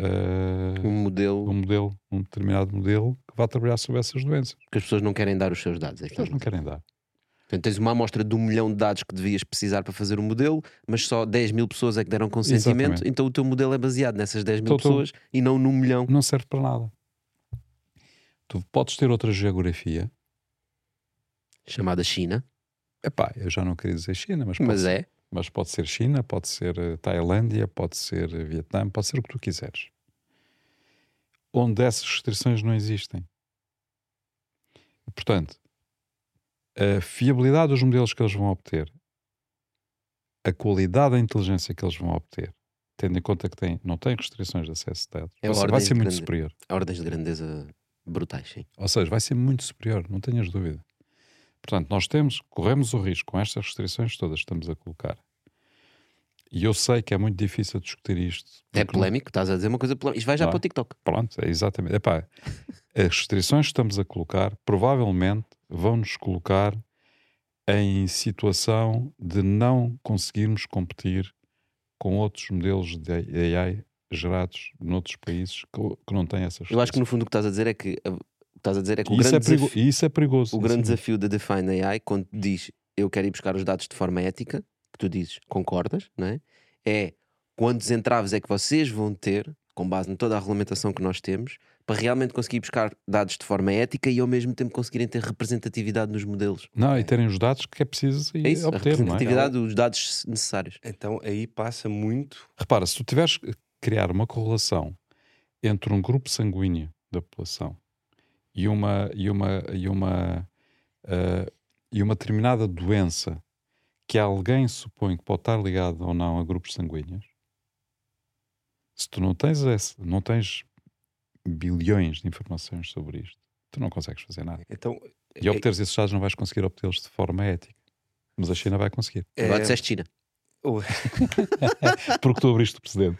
um determinado modelo que vá trabalhar sobre essas doenças. Porque as pessoas não querem dar os seus dados. As pessoas não querem dar. Portanto, tens uma amostra de 1 milhão de dados que devias precisar para fazer o modelo, mas só 10 mil pessoas é que deram consentimento. Exatamente. Então o teu modelo é baseado nessas 10 mil pessoas e não num milhão. Não serve para nada. Tu podes ter outra geografia chamada China. Epá, eu já não queria dizer China, mas é. Mas pode ser China, pode ser Tailândia, pode ser Vietnã, pode ser o que tu quiseres. Onde essas restrições não existem. Portanto, a fiabilidade dos modelos que eles vão obter, a qualidade da inteligência que eles vão obter, tendo em conta que não têm restrições de acesso de dados, vai ser muito superior. Ordens de grandeza brutais, sim. Ou seja, vai ser muito superior, não tenhas dúvida. Portanto, nós corremos o risco com estas restrições todas que estamos a colocar. E eu sei que é muito difícil discutir isto. É polémico, estás a dizer uma coisa polémica. Isto vai já para o TikTok. Pronto, é exatamente. Epá, as restrições que estamos a colocar provavelmente vão-nos colocar em situação de não conseguirmos competir com outros modelos de AI gerados noutros países que não têm essas restrições. Eu acho que no fundo o que estás a dizer é que isso é perigoso. O grande desafio da Define AI, quando diz eu quero ir buscar os dados de forma ética, que tu dizes concordas, não é? É quantos entraves é que vocês vão ter, com base em toda a regulamentação que nós temos, para realmente conseguir buscar dados de forma ética e ao mesmo tempo conseguirem ter representatividade nos modelos. Não, e terem os dados que é preciso isso, obter, a representatividade dos dados necessários. Então aí passa muito... Repara, se tu tiveres que criar uma correlação entre um grupo sanguíneo da população e uma determinada doença que alguém supõe que pode estar ligado ou não a grupos sanguíneos, se tu não tens bilhões de informações sobre isto, tu não consegues fazer nada. Então, e obteres esses dados não vais conseguir obtê-los de forma ética. Mas a China vai conseguir. Agora disseste China. Porque tu abriste o precedente.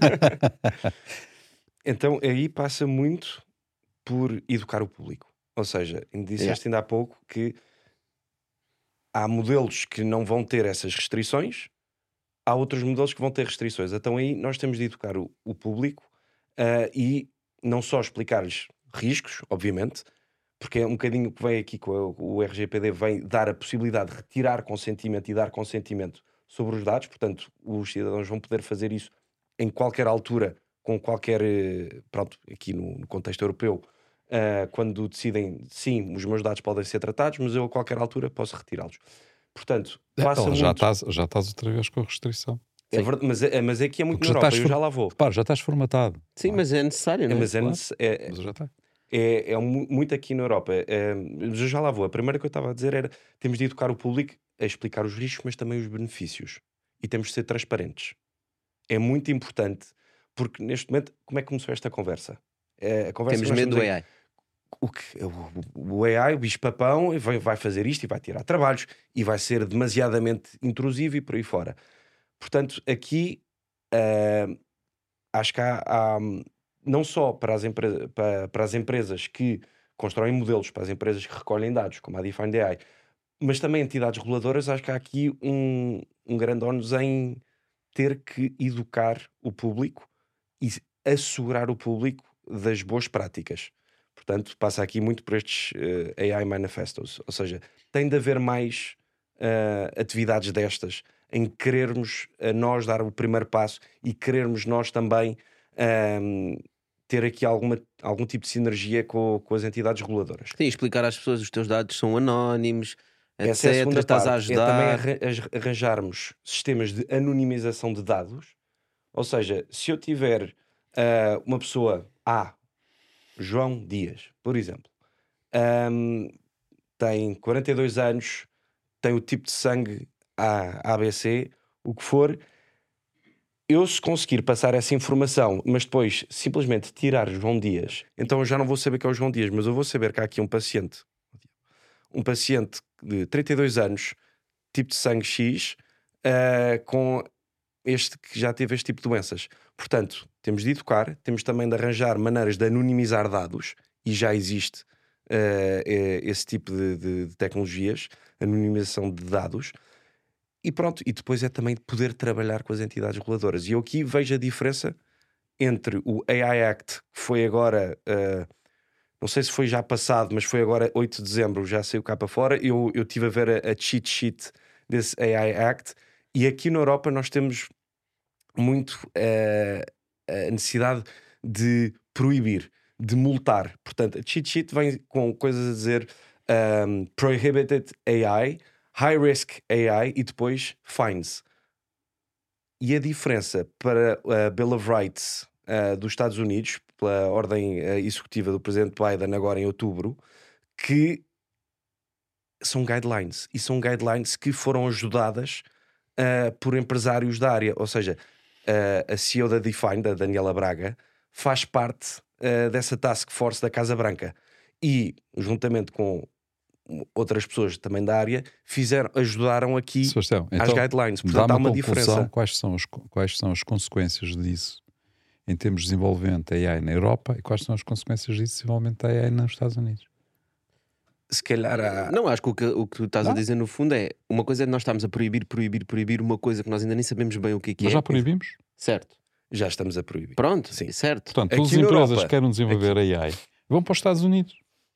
Então aí passa muito por educar o público. Ou seja, disseste ainda há pouco que há modelos que não vão ter essas restrições, há outros modelos que vão ter restrições. Então aí nós temos de educar o público e não só explicar-lhes riscos, obviamente, porque é um bocadinho que vem aqui com o RGPD, vem dar a possibilidade de retirar consentimento e dar consentimento sobre os dados. Portanto, os cidadãos vão poder fazer isso em qualquer altura, com qualquer... Pronto, aqui no contexto europeu, quando decidem, sim, os meus dados podem ser tratados, mas eu a qualquer altura posso retirá-los. Portanto, passa muito... Já estás outra vez com a restrição. É verdade, mas aqui é muito na Europa, eu já lá vou. Repara, já estás formatado. Sim, mas é necessário, não é? Mas já está. É muito aqui na Europa. Eu já lá vou. A primeira que eu estava a dizer era: temos de educar o público a explicar os riscos, mas também os benefícios. E temos de ser transparentes. É muito importante, porque neste momento, como é que começou esta conversa? Temos medo do AI. O AI, o bicho-papão, vai fazer isto e vai tirar trabalhos e vai ser demasiadamente intrusivo e por aí fora. Portanto, aqui acho que há não só para as empresas que constroem modelos, para as empresas que recolhem dados, como a Define AI, mas também entidades reguladoras, acho que há aqui um grande ónus em ter que educar o público e assegurar o público das boas práticas. Portanto, passa aqui muito por estes AI manifestos. Ou seja, tem de haver mais atividades destas, em querermos nós dar o primeiro passo e querermos nós também ter aqui algum tipo de sinergia com as entidades reguladoras. Sim, explicar às pessoas os teus dados são anónimos, essa é a segunda estás parte. a ajudar. É também arranjarmos sistemas de anonimização de dados. Ou seja, se eu tiver uma pessoa João Dias, por exemplo, tem 42 anos, tem o tipo de sangue ABC, o que for, eu se conseguir passar essa informação, mas depois simplesmente tirar João Dias, então eu já não vou saber que é o João Dias, mas eu vou saber que há aqui um paciente de 32 anos, tipo de sangue X, com este que já teve este tipo de doenças. Portanto, temos de educar, temos também de arranjar maneiras de anonimizar dados, e já existe esse tipo de tecnologias, anonimização de dados, e pronto, e depois é também poder trabalhar com as entidades reguladoras. E eu aqui vejo a diferença entre o AI Act, que foi agora, não sei se foi já passado, mas foi agora 8 de dezembro, já saiu cá para fora. Eu estive a ver a cheat sheet desse AI Act, e aqui na Europa nós temos muito a necessidade de proibir, de multar. Portanto, a cheat sheet vem com coisas a dizer prohibited AI, high risk AI e depois fines. E a diferença para a Bill of Rights dos Estados Unidos, pela ordem executiva do presidente Biden agora em outubro, que são guidelines. E são guidelines que foram ajudadas por empresários da área. Ou seja, a CEO da Define, da Daniela Braga, faz parte dessa task force da Casa Branca. E, juntamente com outras pessoas também da área, ajudaram aqui Sebastião, às então, guidelines. Portanto, há uma diferença. Quais são as consequências disso em termos de desenvolvimento da AI na Europa e quais são as consequências disso de desenvolvimento da AI nos Estados Unidos? Se calhar há... Não, acho que o que tu estás a dizer no fundo é uma coisa é nós estamos a proibir uma coisa que nós ainda nem sabemos bem o que é. Mas já proibimos? Certo. Já estamos a proibir. Pronto, Sim. certo. Portanto, Aqui todas as na empresas Europa, que querem desenvolver AI vão para os Estados Unidos.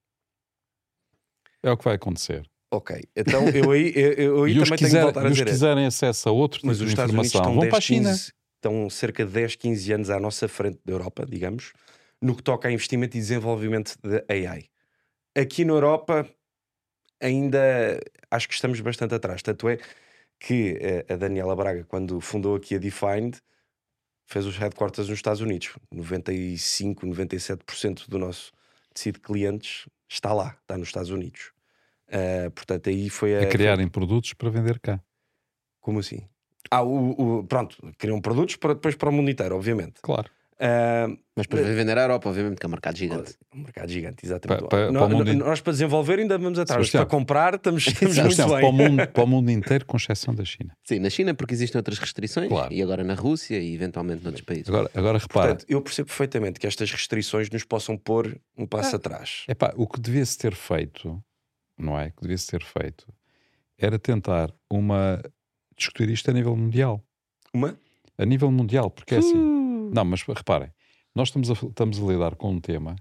É o que vai acontecer. Ok, então eu aí também tenho que voltar a dizer. Se quiserem acesso a outro tipo Mas de os Estados Unidos informação, vão para a China. Estão cerca de 10, 15 anos à nossa frente da Europa, digamos, no que toca a investimento e desenvolvimento de AI. Aqui na Europa ainda acho que estamos bastante atrás. Tanto é que a Daniela Braga, quando fundou aqui a Defined, fez os headquarters nos Estados Unidos. 95, 97% do nosso tecido de clientes está lá, está nos Estados Unidos. Portanto, aí foi a criarem produtos para vender cá. Como assim? Pronto, criam produtos depois para o mundo inteiro, obviamente. Claro. Mas depois vai vender à Europa, obviamente, que é um mercado gigante. Um mercado gigante, exatamente. Nós para desenvolver ainda vamos atrás, mas Sebastião, para comprar estamos muito bem. Para o mundo inteiro, com exceção da China. Sim, na China porque existem outras restrições, claro. E agora na Rússia e eventualmente noutros países. Agora repara. Portanto, eu percebo perfeitamente que estas restrições nos possam pôr um passo atrás. O que devia-se ter feito, não é? O que devia-se ter feito era tentar discutir isto a nível mundial. A nível mundial, porque é assim. Não, mas reparem, nós estamos a lidar com um tema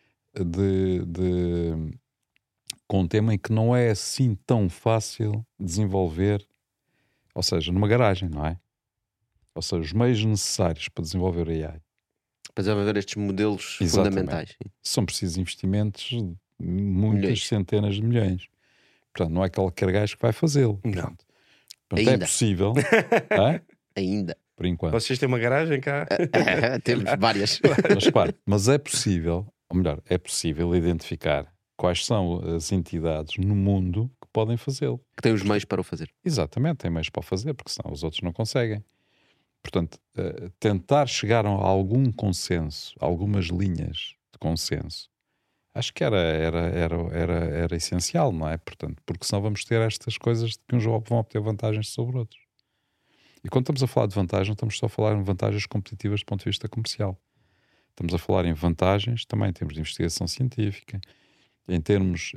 com um tema em que não é assim tão fácil desenvolver, ou seja, numa garagem, não é? Ou seja, os meios necessários para desenvolver AI. Para desenvolver estes modelos Exatamente. fundamentais. São precisos investimentos de muitas centenas de milhões. Portanto, não é qualquer gajo que vai fazê-lo. Não. Portanto, é possível. Ainda. Por enquanto. Vocês têm uma garagem cá? Temos várias. Mas repare, é possível, ou melhor, é possível identificar quais são as entidades no mundo que podem fazê-lo. Que têm os meios para o fazer. Exatamente, têm meios para o fazer, porque senão os outros não conseguem. Portanto, tentar chegar a algum consenso, algumas linhas de consenso, acho que era essencial, não é? Portanto, porque senão vamos ter estas coisas de que uns vão obter vantagens sobre outros. E quando estamos a falar de vantagens, não estamos só a falar em vantagens competitivas do ponto de vista comercial. Estamos a falar em vantagens também em termos de investigação científica, em termos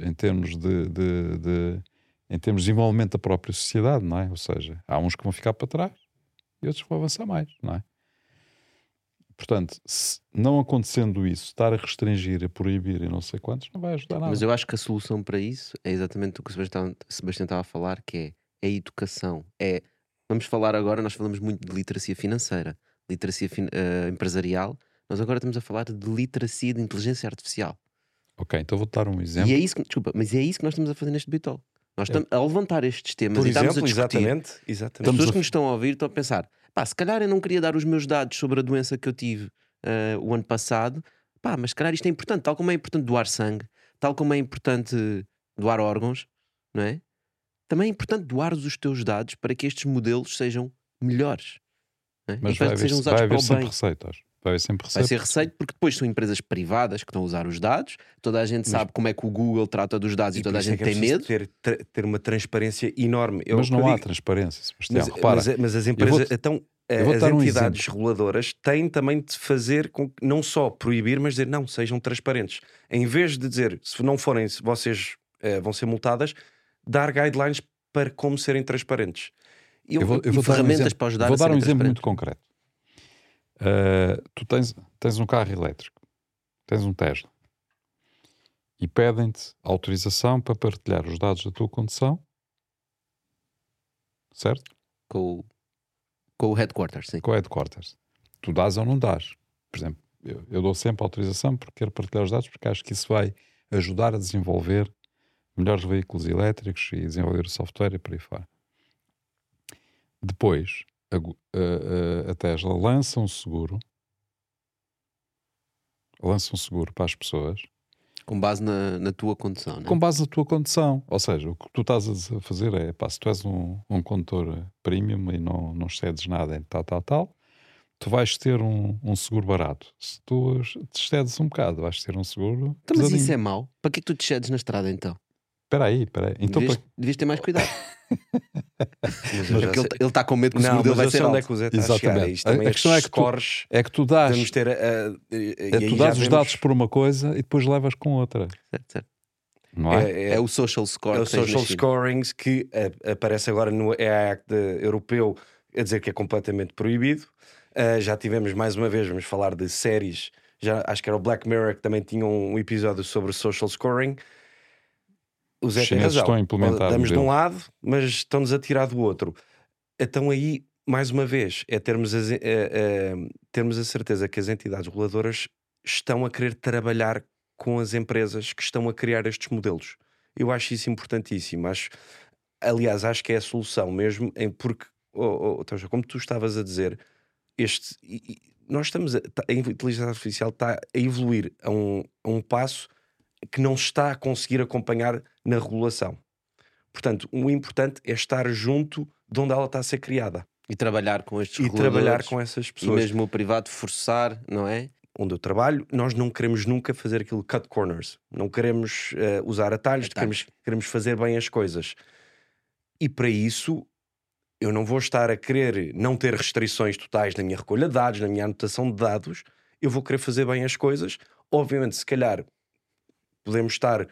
de desenvolvimento da própria sociedade, não é? Ou seja, há uns que vão ficar para trás e outros que vão avançar mais, não é? Portanto, se não acontecendo isso, estar a restringir, a proibir e não sei quantos, não vai ajudar nada. Mas eu acho que a solução para isso é exatamente o que o Sebastião estava a falar, que é a educação. Vamos falar agora, nós falamos muito de literacia financeira, literacia empresarial, nós agora estamos a falar de literacia de inteligência artificial. Ok, então vou-te dar um exemplo. E é isso mas é isso que nós estamos a fazer neste Bitol. Nós estamos a levantar estes temas Por e exemplo, estamos a discutir. Exatamente. As pessoas que nos estão a ouvir estão a pensar, se calhar eu não queria dar os meus dados sobre a doença que eu tive o ano passado, mas se calhar isto é importante, tal como é importante doar sangue, tal como é importante doar órgãos, não é? Também é importante doar os teus dados para que estes modelos sejam melhores. Não é? Mas para que sejam usados para o bem. Vai haver sempre receita. Vai ser receita porque depois são empresas privadas que estão a usar os dados, toda a gente sabe como é que o Google trata dos dados e toda a gente tem medo. Ter uma transparência enorme. Mas não há transparência, Sebastião. Mas as empresas, as entidades reguladoras têm também de fazer com que não só proibir, mas dizer não, sejam transparentes. Em vez de dizer, se não forem, vocês vão ser multadas, dar guidelines para como serem transparentes. Eu vou ferramentas para ajudar a serem transparentes. Vou dar um exemplo muito concreto. Tu tens um carro elétrico, tens um Tesla, e pedem-te autorização para partilhar os dados da tua condução, certo? Com o headquarters, sim. Com o headquarters. Tu dás ou não dás. Por exemplo, eu dou sempre autorização porque quero partilhar os dados, porque acho que isso vai ajudar a desenvolver melhores veículos elétricos e desenvolver o software e por aí fora. Depois, a Tesla lança um seguro para as pessoas Com base na tua condução, não é? com base na tua condução. Ou seja, o que tu estás a fazer é, pá, se tu és um condutor premium e não excedes nada em tal, tu vais ter um seguro barato. Se tu te excedes um bocado, vais ter um seguro Então, mas pesadinho. isso é mau. Para que é que tu te cedes na estrada então? Espera aí. Então, Devias ter mais cuidado. Mas eu já Porque sei. ele está com medo que o Não, seguro dele mas vai eu ser sei onde é alto. que o Zé está a chegar. Exatamente. Isto também A questão é que tu- scores, é que tu dás, devemos ter tu dás os dados por uma coisa e depois levas com outra. Certo. Não é? É o social score. É o que tens na social China. scorings que aparece agora no AI Act europeu a dizer que é completamente proibido. Já tivemos mais uma vez, vamos falar de séries. Já, acho que era o Black Mirror que também tinha um episódio sobre social scoring. O Zé Os tem chineses razão. estão a implementar um Damos de um modelo. lado, mas estão-nos a tirar do outro. Então aí, mais uma vez, é termos a certeza que as entidades reguladoras estão a querer trabalhar com as empresas que estão a criar estes modelos. Eu acho isso importantíssimo. Aliás, acho que é a solução mesmo, porque, como tu estavas a dizer, nós estamos a inteligência artificial está a evoluir a um passo que não está a conseguir acompanhar na regulação. Portanto, o importante é estar junto de onde ela está a ser criada. E trabalhar com estes E reguladores. trabalhar com essas E pessoas. mesmo o privado forçar, não é? Onde eu trabalho, nós não queremos nunca fazer aquilo cut corners. Não queremos usar atalhos. Queremos fazer bem as coisas. E para isso, eu não vou estar a querer não ter restrições totais na minha recolha de dados, na minha anotação de dados. Eu vou querer fazer bem as coisas. Obviamente, se calhar, podemos estar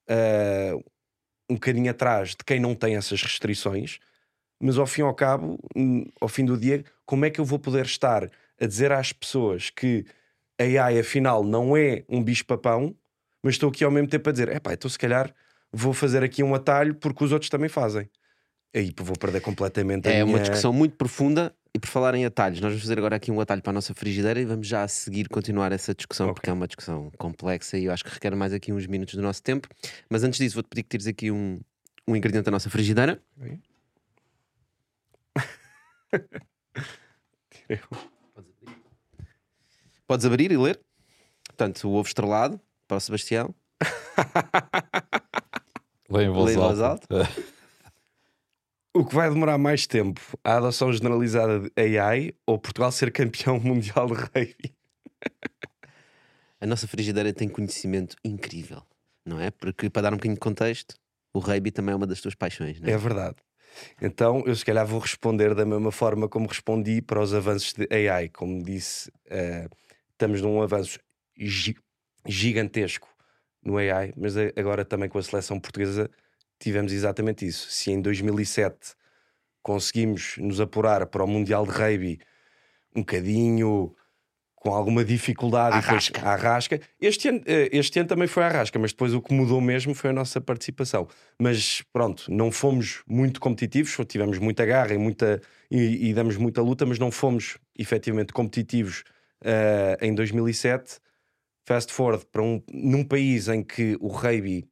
um bocadinho atrás de quem não tem essas restrições, mas ao fim e ao cabo, ao fim do dia, como é que eu vou poder estar a dizer às pessoas que a AI afinal não é um bicho-papão, mas estou aqui ao mesmo tempo a dizer, então se calhar vou fazer aqui um atalho porque os outros também fazem. Aí vou perder completamente a minha... uma discussão muito profunda. E por falar em atalhos, nós vamos fazer agora aqui um atalho para a nossa frigideira e vamos já a seguir continuar essa discussão, Ok. porque é uma discussão complexa e eu acho que requer mais aqui uns minutos do nosso tempo. Mas antes disso, vou-te pedir que tires aqui um ingrediente da nossa frigideira. Podes abrir e ler. Portanto, o ovo estrelado para o Sebastião. Lê em voz alta. O que vai demorar mais tempo? A adoção generalizada de AI ou Portugal ser campeão mundial de rugby? A nossa frigideira tem conhecimento incrível, não é? Porque, para dar um bocadinho de contexto, o rugby também é uma das tuas paixões, não é? É verdade. Então eu se calhar vou responder da mesma forma como respondi para os avanços de AI. Como disse, estamos num avanço gigantesco no AI, mas agora também com a seleção portuguesa tivemos exatamente isso. Se em 2007 conseguimos nos apurar para o Mundial de Rugby um bocadinho com alguma dificuldade à rasca. Este ano também foi à rasca, mas depois o que mudou mesmo foi a nossa participação. Mas pronto, não fomos muito competitivos, tivemos muita garra e damos muita luta, mas não fomos efetivamente competitivos em 2007. Fast forward para num país em que o rugby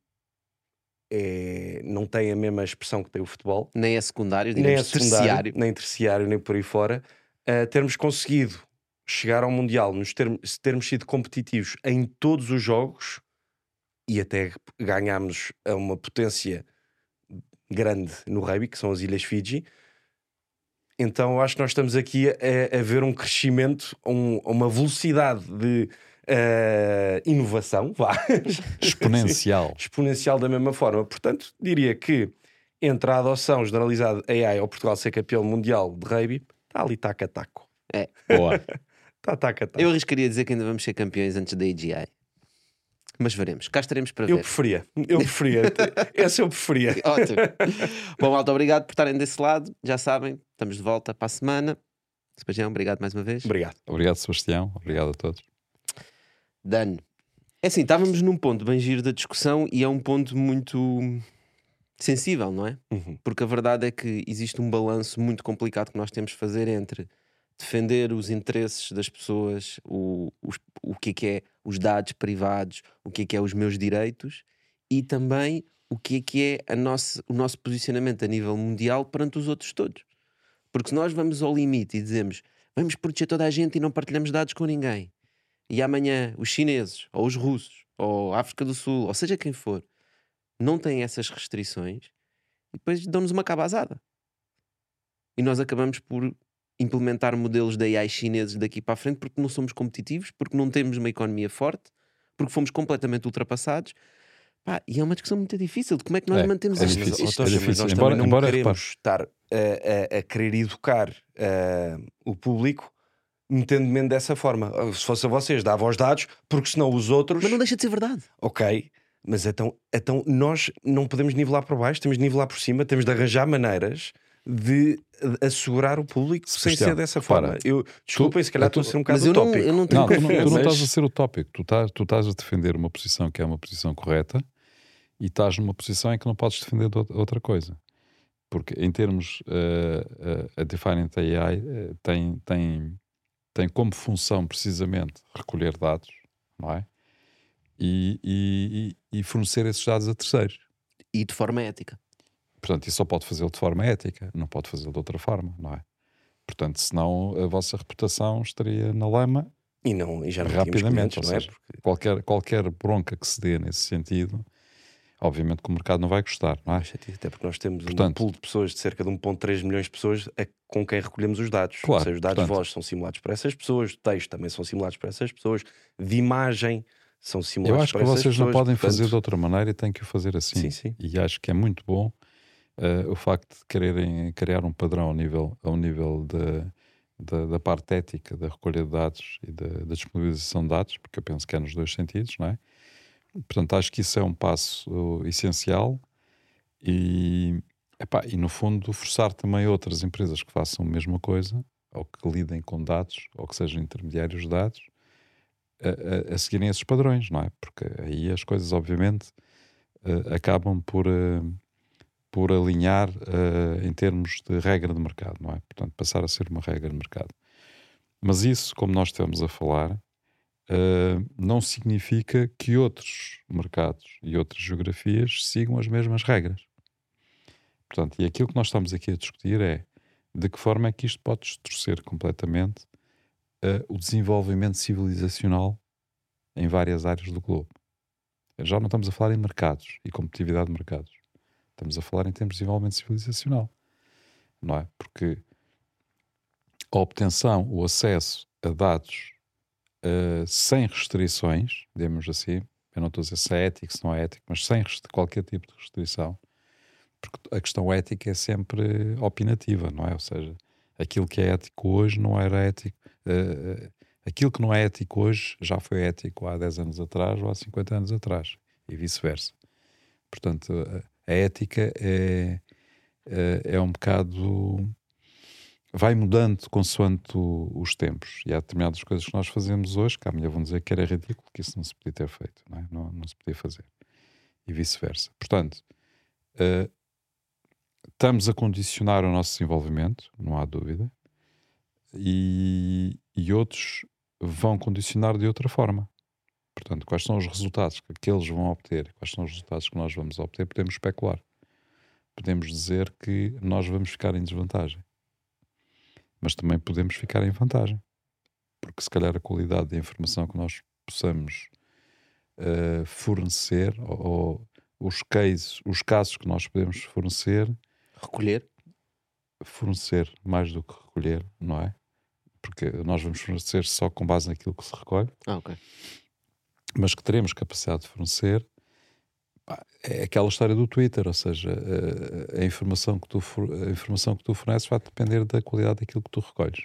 não tem a mesma expressão que tem o futebol. Nem é secundário, digamos, terciário. Nem terciário, nem por aí fora. Termos conseguido chegar ao Mundial, termos sido competitivos em todos os jogos e até ganhámos a uma potência grande no rugby, que são as Ilhas Fiji. Então eu acho que nós estamos aqui a ver um crescimento, uma velocidade de inovação, exponencial. Exponencial da mesma forma. Portanto, diria que entre a adoção generalizada AI ao Portugal ser campeão mundial de rugby, está ali taca-taco. Boa. Taca-taco. Eu arriscaria dizer que ainda vamos ser campeões antes da AGI. Mas veremos. Cá estaremos para ver. Eu preferia. Essa eu preferia. Ótimo. Bom, malta, obrigado por estarem desse lado. Já sabem, estamos de volta para a semana. Sebastião, obrigado mais uma vez. Obrigado, Sebastião. Obrigado a todos. Dan, é assim, estávamos num ponto bem giro da discussão e é um ponto muito sensível, não é? Porque a verdade é que existe um balanço muito complicado que nós temos de fazer entre defender os interesses das pessoas, o que é os dados privados, o que é os meus direitos e também o que é o nosso posicionamento a nível mundial perante os outros todos. Porque se nós vamos ao limite e dizemos vamos proteger toda a gente e não partilhamos dados com ninguém, e amanhã os chineses, ou os russos, ou a África do Sul, ou seja quem for, não têm essas restrições, e depois dão-nos uma cabazada. E nós acabamos por implementar modelos de AI chineses daqui para a frente porque não somos competitivos, porque não temos uma economia forte, porque fomos completamente ultrapassados. Pá, e é uma discussão muito difícil de como é que nós mantemos difícil, mas nós embora, também não repare, queremos estar a querer educar o público metendo-me dessa forma. Se fosse a vocês, dava os dados, porque senão os outros... Mas não deixa de ser verdade. Ok, mas então nós não podemos nivelar por baixo, temos de nivelar por cima, temos de arranjar maneiras de assegurar o público sem ser dessa forma. Desculpem, se calhar estou a ser um bocado utópico. Eu não tenho tu não estás a ser utópico, tu estás a defender uma posição que é uma posição correta e estás numa posição em que não podes defender outra coisa. Porque em termos a Defiant AI tem como função precisamente recolher dados, não é? E fornecer esses dados a terceiros. E de forma ética. Portanto, isso só pode fazê-lo de forma ética, não pode fazê-lo de outra forma, não é? Portanto, senão a vossa reputação estaria na lama e já não rapidamente. Clientes, não é? Porque... qualquer bronca que se dê nesse sentido, obviamente que o mercado não vai gostar, não é? Até porque nós temos um pool de pessoas de cerca de 1,3 milhões de pessoas com quem recolhemos os dados. Claro, ou seja, os dados de voz são simulados para essas pessoas, de texto também são simulados para essas pessoas, de imagem são simulados para essas pessoas. Eu acho que vocês não podem fazer de outra maneira e têm que o fazer assim. Sim. E acho que é muito bom o facto de quererem criar um padrão ao nível da parte ética, da recolha de dados e da disponibilização de dados, porque eu penso que é nos dois sentidos, não é? Portanto, acho que isso é um passo essencial e no fundo forçar também outras empresas que façam a mesma coisa, ou que lidem com dados, ou que sejam intermediários de dados, a seguirem esses padrões, não é? Porque aí as coisas obviamente acabam por alinhar em termos de regra de mercado, não é? Portanto, passar a ser uma regra de mercado. Mas isso, como nós estamos a falar, não significa que outros mercados e outras geografias sigam as mesmas regras. Portanto, e aquilo que nós estamos aqui a discutir é de que forma é que isto pode distorcer completamente o desenvolvimento civilizacional em várias áreas do globo. Já não estamos a falar em mercados e competitividade de mercados. Estamos a falar em termos de desenvolvimento civilizacional, não é? Porque a obtenção, o acesso a dados sem restrições, digamos assim, eu não estou a dizer se é ético, se não é ético, mas sem qualquer tipo de restrição, porque a questão ética é sempre opinativa, não é? Ou seja, aquilo que é ético hoje não era ético, aquilo que não é ético hoje já foi ético há 10 anos atrás ou há 50 anos atrás, e vice-versa. Portanto, a ética é um bocado... vai mudando consoante os tempos. E há determinadas coisas que nós fazemos hoje que amanhã vão dizer que era ridículo, que isso não se podia ter feito, não é? Não se podia fazer. E vice-versa. Portanto, estamos a condicionar o nosso desenvolvimento, não há dúvida, e outros vão condicionar de outra forma. Portanto, quais são os resultados que eles vão obter, quais são os resultados que nós vamos obter, podemos especular. Podemos dizer que nós vamos ficar em desvantagem. Mas também podemos ficar em vantagem. Porque se calhar a qualidade da informação que nós possamos fornecer, ou os casos que nós podemos fornecer... Fornecer mais do que recolher, não é? Porque nós vamos fornecer só com base naquilo que se recolhe. Ok. Mas que teremos capacidade de fornecer, é aquela história do Twitter, ou seja, a informação que tu forneces vai depender da qualidade daquilo que tu recolhes.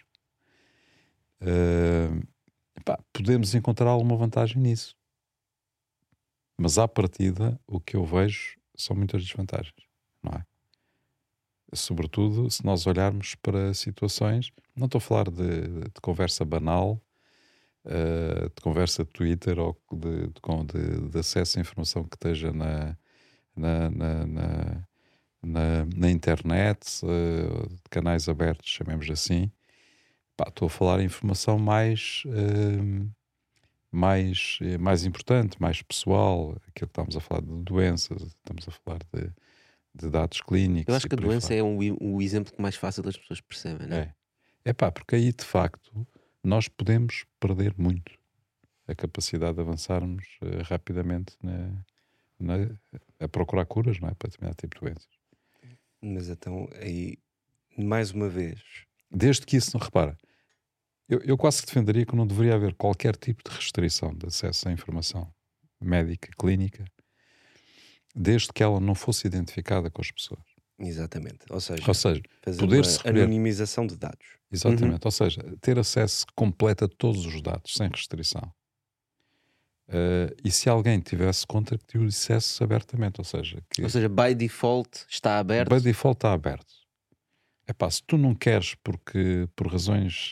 Podemos encontrar alguma vantagem nisso, mas à partida o que eu vejo são muitas desvantagens, não é? Sobretudo se nós olharmos para situações, não estou a falar de conversa banal, de conversa de Twitter ou de acesso à informação que esteja na internet, de canais abertos, chamemos assim. Estou a falar em informação mais importante, mais pessoal, aquilo que estamos a falar de doenças, estamos a falar de dados clínicos. Eu acho que a por aí doença fora. é o exemplo que mais fácil das pessoas percebem, não é? É pá, porque aí de facto nós podemos perder muito a capacidade de avançarmos rapidamente a procurar curas, não é? Para determinado tipo de doenças. Mas então, aí, mais uma vez, Desde que isso não repara, eu quase que defenderia que não deveria haver qualquer tipo de restrição de acesso à informação médica, clínica, desde que ela não fosse identificada com as pessoas. exatamente. Ou Ou seja, seja, fazer poder-se uma recolher. anonimização de dados. Exatamente, ou seja, ter acesso completo a todos os dados, sem restrição. E se alguém tivesse contra, que o dissesse abertamente, ou seja, que Ou seja, by default está aberto. by default está aberto. Epá, se tu não queres porque por razões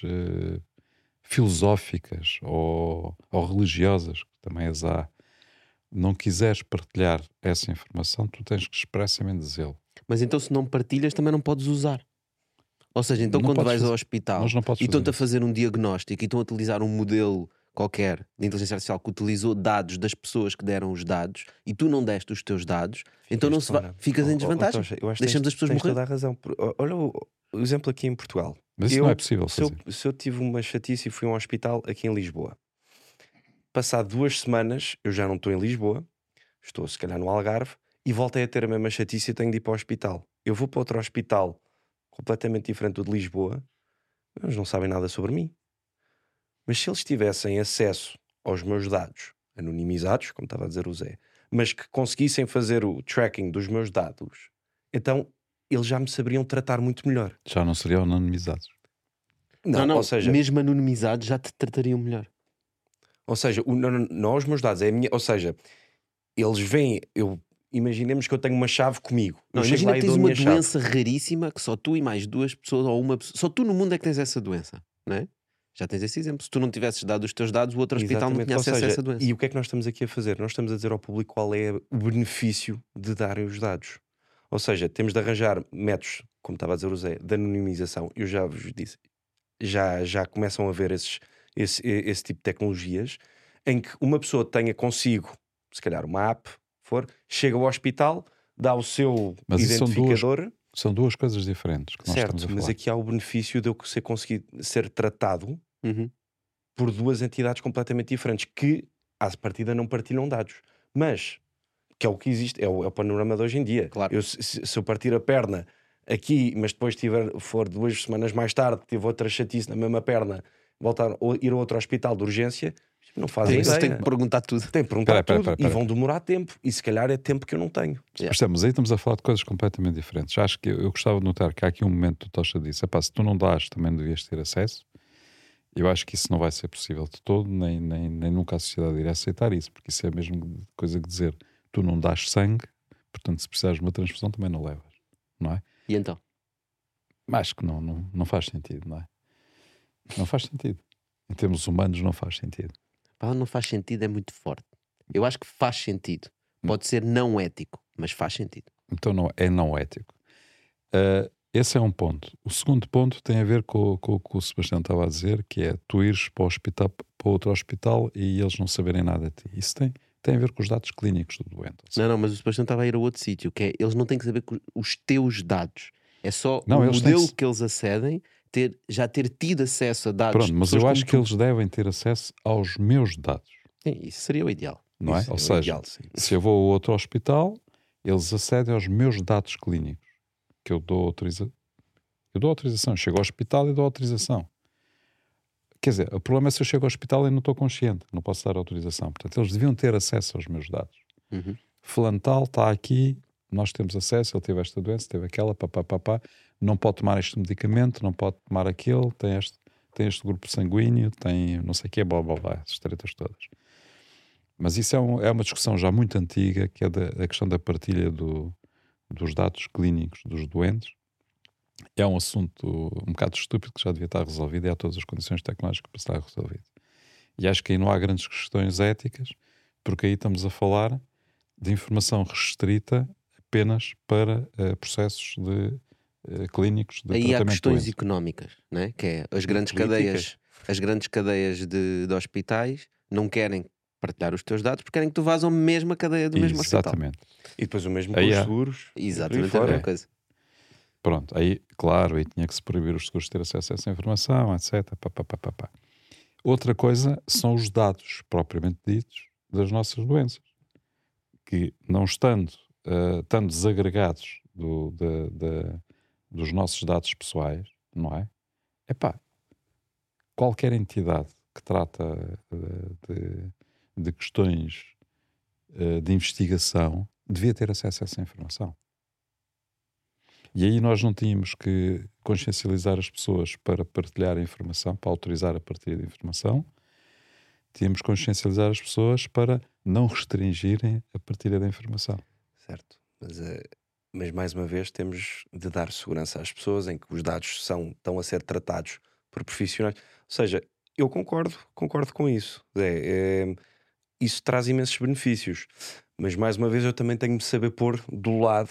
filosóficas ou religiosas, que também as há, não quiseres partilhar essa informação, tu tens que expressamente dizê-lo. Mas então, se não partilhas, também não podes usar. Ou seja, então Não quando podes vais fazer- ao hospital mas não podes e estão-te a fazer fazer um diagnóstico e estão a utilizar um modelo qualquer de inteligência artificial que utilizou dados das pessoas que deram os dados e tu não deste os teus dados, então não se vai, ficas em desvantagem. Eu acho que Deixamos as pessoas tens morrer. toda a razão. Olha o exemplo aqui em Portugal. Mas isso não é possível se eu, fazer. se eu tive uma chatice e fui a um hospital aqui em Lisboa, passado 2 semanas, eu já não estou em Lisboa, estou se calhar no Algarve, e voltei a ter a mesma chatice e tenho de ir para o hospital. Eu vou para outro hospital completamente diferente do de Lisboa, eles não sabem nada sobre mim. Mas se eles tivessem acesso aos meus dados, anonimizados, como estava a dizer o Zé, mas que conseguissem fazer o tracking dos meus dados, então eles já me saberiam tratar muito melhor. Já não seriam anonimizados. Não, ou seja, mesmo anonimizados já te tratariam melhor. não os meus dados, é a minha, ou seja, eles veem, imaginemos que eu tenho uma chave comigo. Não, Eu chego imagina lá que e tens dou a uma minha chave. doença raríssima que só tu e mais 2 pessoas ou uma pessoa, só tu no mundo é que tens essa doença, não é? Já tens esse exemplo. Se tu não tivesses dado os teus dados, o outro hospital não Exatamente. tinha Ou acesso a seja, essa doença. e o que é que nós estamos aqui a fazer? Nós estamos a dizer ao público qual é o benefício de darem os dados. Ou seja, temos de arranjar métodos, como estava a dizer o Zé, de anonimização. Eu já vos disse, já começam a haver esse tipo de tecnologias em que uma pessoa tenha consigo, se calhar uma app, chega ao hospital, dá o seu Mas isso identificador. São duas coisas diferentes que nós estamos Certo, a mas falar. aqui há o benefício de eu conseguir ser tratado Uhum. por 2 entidades completamente diferentes que, à partida, não partilham dados. Mas, que é o que existe, é o panorama de hoje em dia. Claro. Se eu partir a perna aqui, mas depois for 2 semanas mais tarde, tive outra chatice na mesma perna, voltar ou ir a outro hospital de urgência, não fazem Eles ideia. têm que perguntar tudo. Tem que perguntar Espera. tudo e vão demorar tempo. E se calhar é tempo que eu não tenho. Mas aí estamos a falar de coisas completamente diferentes. Acho que eu gostava de notar que há aqui um momento que o Tocha disse: epá, se tu não dás, também não devias ter acesso. Eu acho que isso não vai ser possível de todo, nem nunca a sociedade irá aceitar isso, porque isso é a mesma coisa que dizer: tu não dás sangue, portanto, se precisares de uma transfusão, também não levas, não é? E então? Acho que não faz sentido, não é? Não faz sentido. Em termos humanos, não faz sentido. Pá, não faz sentido, é muito forte. Eu acho que faz sentido. Pode ser não ético, mas faz sentido. Então é não ético. Esse é um ponto. O segundo ponto tem a ver com o que o Sebastião estava a dizer, que é tu ires para outro hospital e eles não saberem nada de ti. Isso tem a ver com os dados clínicos do doente. Não, mas o Sebastião estava a ir a outro sítio, que é, eles não têm que saber os teus dados. É só Não, o eles modelo têm que eles acedem, já ter tido acesso a dados. Pronto, de mas pessoas eu como acho que tu. eles devem ter acesso aos meus dados, Sim, isso seria o ideal. não é? Isso Ou o seja, ideal, sim. se eu vou a outro hospital, eles acedem aos meus dados clínicos, que eu dou autorização. Eu dou autorização, chego ao hospital e dou autorização. Quer dizer, o problema é se eu chego ao hospital e não estou consciente, não posso dar autorização. Portanto, eles deviam ter acesso aos meus dados. Uhum. Fulano tal, está aqui, nós temos acesso, ele teve esta doença, teve aquela, não pode tomar este medicamento, não pode tomar aquele, tem este grupo sanguíneo, tem não sei o quê, blá, essas tretas todas. Mas isso é uma discussão já muito antiga, que é da questão da partilha dos dados clínicos dos doentes. É um assunto um bocado estúpido que já devia estar resolvido e há todas as condições tecnológicas para estar resolvido. E acho que aí não há grandes questões éticas, porque aí estamos a falar de informação restrita apenas para processos clínicos de Aí há tratamento questões doente. económicas, né? Que é as grandes políticas. cadeias de hospitais não querem partilhar os teus dados porque querem que tu vás ao mesmo a cadeia do mesmo hospital. Exatamente. E depois o mesmo com Aí os há. seguros. Exatamente a fora. mesma coisa. Pronto, aí, claro, aí tinha que se proibir os seguros de ter acesso a essa informação, etc. Pá, pá, pá, pá, pá. Outra coisa são os dados propriamente ditos das nossas doenças, que não estando tão desagregados dos nossos dados pessoais, não é? Epá, qualquer entidade que trata de questões de investigação devia ter acesso a essa informação. E aí nós não tínhamos que consciencializar as pessoas para partilhar a informação, para autorizar a partilha de informação. Tínhamos que consciencializar as pessoas para não restringirem a partilha da informação. Certo. Mas mais uma vez temos de dar segurança às pessoas em que os dados estão a ser tratados por profissionais. Ou seja, eu concordo com isso. Isso traz imensos benefícios. Mas mais uma vez eu também tenho de saber pôr do lado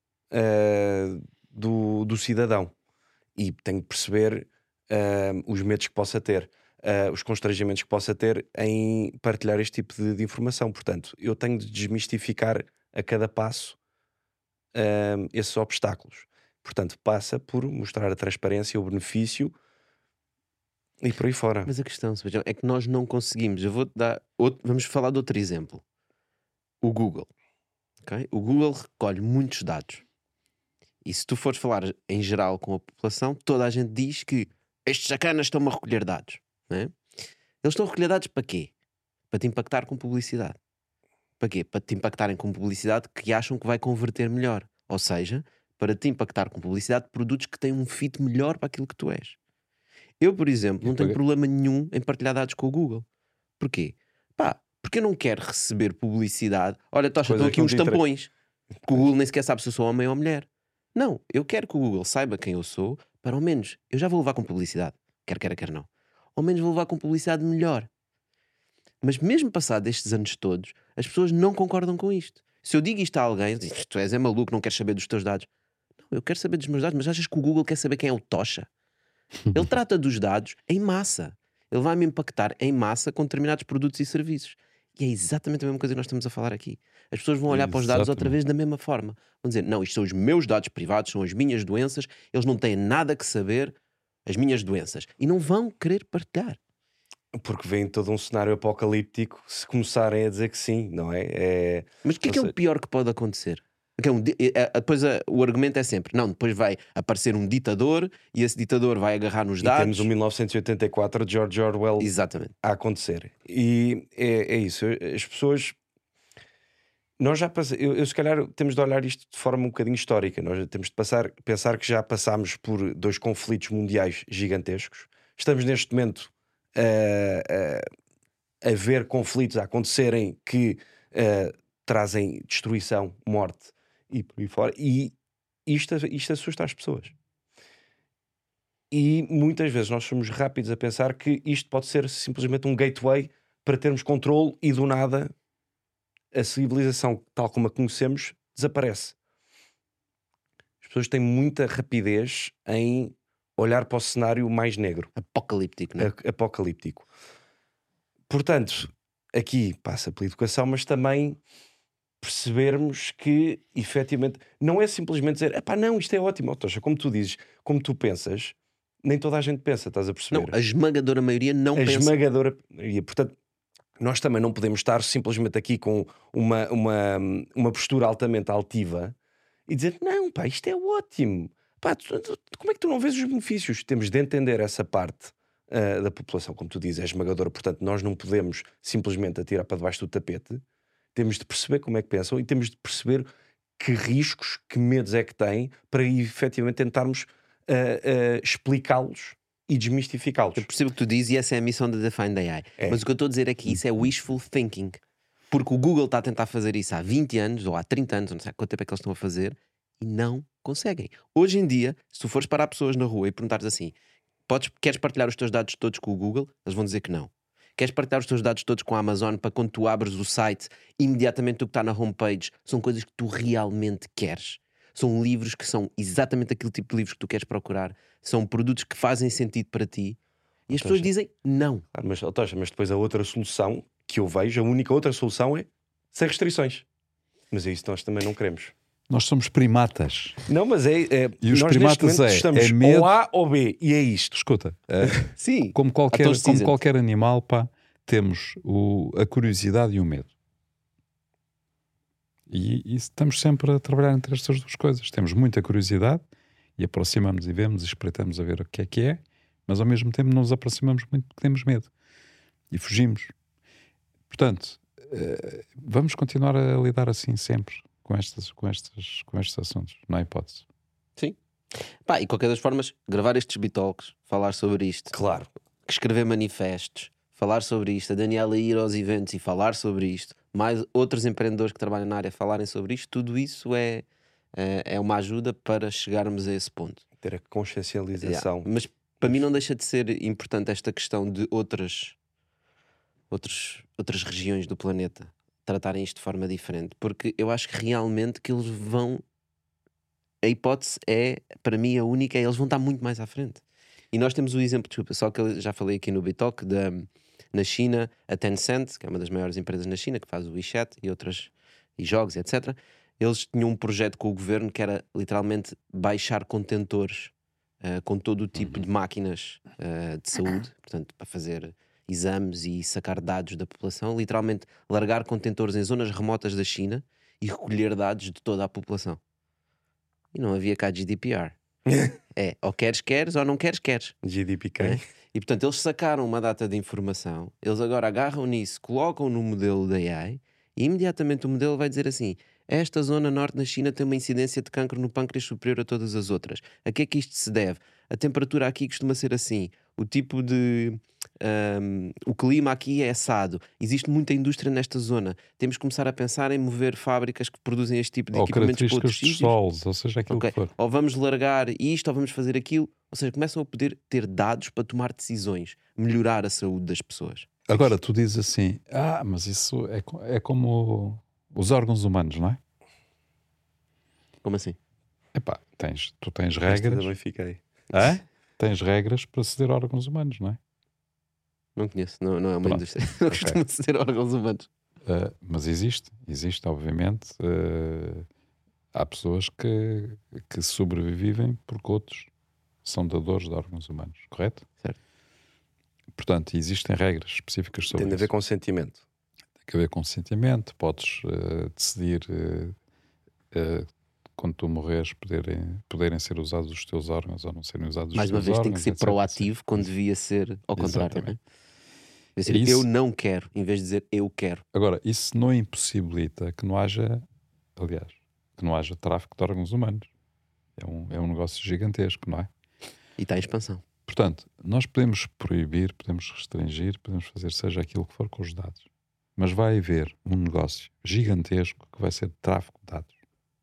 do cidadão. E tenho de perceber os medos que possa ter, os constrangimentos que possa ter em partilhar este tipo de informação. Portanto, eu tenho de desmistificar a cada passo esses obstáculos. Portanto, passa por mostrar a transparência, o benefício e por aí fora. Mas a questão, Sebastião, é que nós não conseguimos. Eu vou-te dar vamos falar de outro exemplo. O Google. Okay? O Google recolhe muitos dados. E se tu fores falar em geral com a população, toda a gente diz que estes sacanas estão-me a recolher dados. Não é? Eles estão a recolher dados para quê? Para te impactar com publicidade. Para quê? Para te impactarem com publicidade que acham que vai converter melhor. Ou seja, para te impactar com publicidade de produtos que têm um fit melhor para aquilo que tu és. Eu, por exemplo, não tenho problema nenhum em partilhar dados com o Google. Porquê? Porque eu não quero receber publicidade. Olha, Tocha, estão aqui uns tampões. Que o Google nem sequer sabe se eu sou homem ou mulher. Não, eu quero que o Google saiba quem eu sou, para ao menos, eu já vou levar com publicidade. Quer queira, quer não. Ao menos vou levar com publicidade melhor. Mas mesmo passado estes anos todos, as pessoas não concordam com isto. Se eu digo isto a alguém, eu digo, tu és maluco, não queres saber dos teus dados. Não, eu quero saber dos meus dados, mas achas que o Google quer saber quem é o Tocha? Ele trata dos dados em massa. Ele vai me impactar em massa com determinados produtos e serviços. E é exatamente a mesma coisa que nós estamos a falar aqui. As pessoas vão olhar para os dados outra vez da mesma forma. Vão dizer, não, isto são os meus dados privados, são as minhas doenças, eles não têm nada que saber as minhas doenças. E não vão querer partilhar. Porque vem todo um cenário apocalíptico se começarem a dizer que sim, não é? Mas o que é o pior que pode acontecer? Depois o argumento é sempre, não, depois vai aparecer um ditador e esse ditador vai agarrar nos dados. E temos o 1984 de George Orwell. Exatamente. A acontecer. E é isso. As pessoas... Nós já passamos... Se calhar temos de olhar isto de forma um bocadinho histórica. Nós temos de pensar que já passámos por 2 conflitos mundiais gigantescos. Estamos neste momento a ver conflitos a acontecerem que trazem destruição, morte e por aí fora. E isto assusta as pessoas. E muitas vezes nós somos rápidos a pensar que isto pode ser simplesmente um gateway para termos controle e do nada a civilização tal como a conhecemos desaparece. As pessoas têm muita rapidez em olhar para o cenário mais negro. Apocalíptico, não é? Apocalíptico. Portanto, aqui passa pela educação, mas também percebermos que efetivamente não é simplesmente dizer epá, não, isto é ótimo, Tocha, como tu dizes, como tu pensas, nem toda a gente pensa, estás a perceber? Não, a esmagadora maioria não pensa. A esmagadora maioria, portanto, nós também não podemos estar simplesmente aqui com uma postura altamente altiva e dizer, não, pá, isto é ótimo. Pá, como é que tu não vês os benefícios? Temos de entender essa parte da população, como tu dizes, é esmagadora, portanto, nós não podemos simplesmente atirar para debaixo do tapete. Temos de perceber como é que pensam e temos de perceber que riscos, que medos é que têm para efetivamente tentarmos explicá-los e desmistificá-los. Eu percebo o que tu dizes e essa é a missão da Define AI. Mas o que eu estou a dizer é que isso é wishful thinking. Porque o Google está a tentar fazer isso há 20 anos ou há 30 anos, não sei quanto tempo é que eles estão a fazer, e não conseguem. Hoje em dia, se tu fores parar pessoas na rua e perguntares assim, queres partilhar os teus dados todos com o Google? Eles vão dizer que não. Queres partilhar os teus dados todos com a Amazon para quando tu abres o site, imediatamente o que está na homepage são coisas que tu realmente queres? São livros que são exatamente aquele tipo de livros que tu queres procurar? São produtos que fazem sentido para ti? E as pessoas dizem não. Mas depois a outra solução que eu vejo, a única outra solução é sem restrições. Mas é isso que nós também não queremos. Nós somos primatas. Não, mas E os nós primatas neste momento estamos medo. ou A ou B, e é isto. Escuta, Sim. como Atores cinzentos. qualquer animal, pá, temos a curiosidade e o medo. E estamos sempre a trabalhar entre estas duas coisas. Temos muita curiosidade e aproximamos e vemos e espreitamos a ver o que é, mas ao mesmo tempo não nos aproximamos muito porque temos medo e fugimos. Portanto, vamos continuar a lidar assim sempre com estes assuntos, não há hipótese. Sim. Pá, e qualquer das formas, gravar estes Bitalks, falar sobre isto, Claro. escrever manifestos, falar sobre isto, a Daniela ir aos eventos e falar sobre isto, mais outros empreendedores que trabalham na área falarem sobre isto, tudo isso é uma ajuda para chegarmos a esse ponto. Ter a consciencialização. Yeah. Mas para mim não deixa de ser importante esta questão de outras regiões do planeta tratarem isto de forma diferente, porque eu acho que realmente que eles vão, a hipótese é, para mim a única, é eles vão estar muito mais à frente. E nós temos o exemplo, desculpa, só que eu já falei aqui no Bitalk, na China, a Tencent, que é uma das maiores empresas na China, que faz o WeChat e jogos, etc. Eles tinham um projeto com o governo que era literalmente baixar contentores com todo o tipo de máquinas de saúde, portanto, para fazer exames e sacar dados da população, literalmente largar contentores em zonas remotas da China e recolher dados de toda a população. E não havia cá GDPR. Ou queres ou não queres. GDPK. E portanto eles sacaram uma data de informação, eles agora agarram nisso, colocam no modelo da AI e imediatamente o modelo vai dizer assim: esta zona norte na China tem uma incidência de cancro no pâncreas superior a todas as outras. A que é que isto se deve? A temperatura aqui costuma ser assim, o tipo de... o clima aqui é assado, existe muita indústria nesta zona, temos que começar a pensar em mover fábricas que produzem este tipo de equipamentos para outros características dos sítios. solos, ou seja, aquilo que for. Ou vamos largar isto, ou vamos fazer aquilo. Ou seja, começam a poder ter dados para tomar decisões, melhorar a saúde das pessoas. Agora, tu dizes assim, mas isso é como os órgãos humanos, não é? Como assim? Epá, tu tens regras. Também fiquei. Tens regras para ceder órgãos humanos, não é? Não conheço, não é uma Pronto. indústria. Não costuma ceder órgãos humanos. Mas existe, obviamente. Há pessoas que sobrevivem porque outros são dadores de órgãos humanos, correto? Certo. Portanto, existem regras específicas sobre Tem de isso. haver consentimento. Tem que haver consentimento, podes decidir quando tu morreres poderem ser usados os teus órgãos ou não serem usados Mais os uma teus vez órgãos. tem que ser etc, proativo quando devia ser ao contrário. Não é? Exatamente. Devia ser, Isso- eu não quero, em vez de dizer eu quero. Agora, isso não impossibilita que não haja, aliás, que não haja tráfico de órgãos humanos. É um negócio gigantesco, não é? E está em expansão. Portanto, nós podemos proibir, podemos restringir, podemos fazer seja aquilo que for com os dados. Mas vai haver um negócio gigantesco que vai ser de tráfico de dados.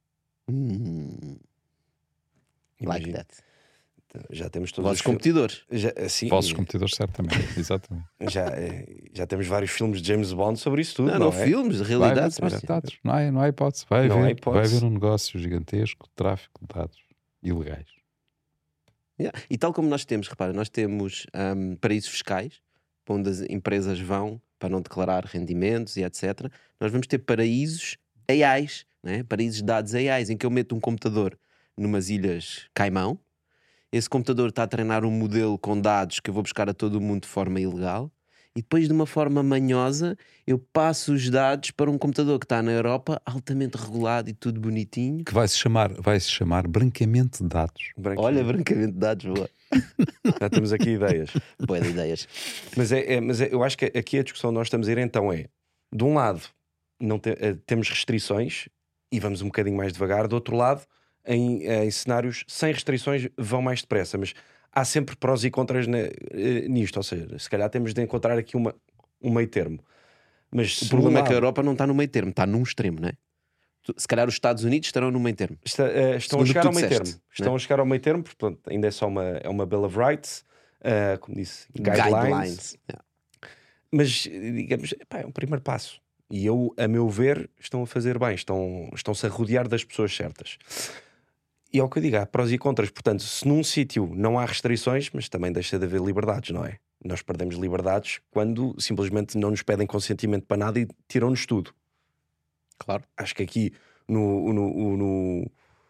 Like Imagina. that. Já temos todos Vossos os filmes. competidores. Assim, Vossos competidores, certamente. Exatamente. já temos vários filmes de James Bond sobre isso tudo. Não, é? filmes, Vai realidade. haver tráfico de dados. Não há hipótese. Vai Não há haver, hipótese. vai haver um negócio gigantesco de tráfico de dados ilegais. Yeah. E tal como nós temos, repara, nós temos paraísos fiscais, para onde as empresas vão para não declarar rendimentos e etc. Nós vamos ter paraísos AIs, né? Paraísos de dados AIs, em que eu meto um computador numas ilhas Caimão. Esse computador está a treinar um modelo com dados que eu vou buscar a todo o mundo de forma ilegal. E depois, de uma forma manhosa, eu passo os dados para um computador que está na Europa, altamente regulado e tudo bonitinho. Que vai se chamar branqueamento de dados. Olha, brancamente de dados, boa. Já temos aqui ideias. Boa de ideias. Mas eu acho que aqui a discussão que nós estamos a ir então é, de um lado, temos restrições e vamos um bocadinho mais devagar, do outro lado, em cenários sem restrições vão mais depressa, mas há sempre prós e contras nisto, ou seja, se calhar temos de encontrar aqui um meio termo. Mas O problema é que a Europa não está no meio termo, está num extremo, não é? Se calhar os Estados Unidos estarão no meio termo. estão a Segundo chegar tu ao meio disseste, termo. Estão a chegar ao meio termo, porque pronto, ainda é só uma Bill of Rights, como disse, guidelines. Yeah. Mas, digamos, é um primeiro passo. E a meu ver, estão a fazer bem. Estão-se a rodear das pessoas certas. E é o que eu digo, há prós e contras. Portanto, se num sítio não há restrições, mas também deixa de haver liberdades, não é? Nós perdemos liberdades quando simplesmente não nos pedem consentimento para nada e tiram-nos tudo. Claro. Acho que aqui no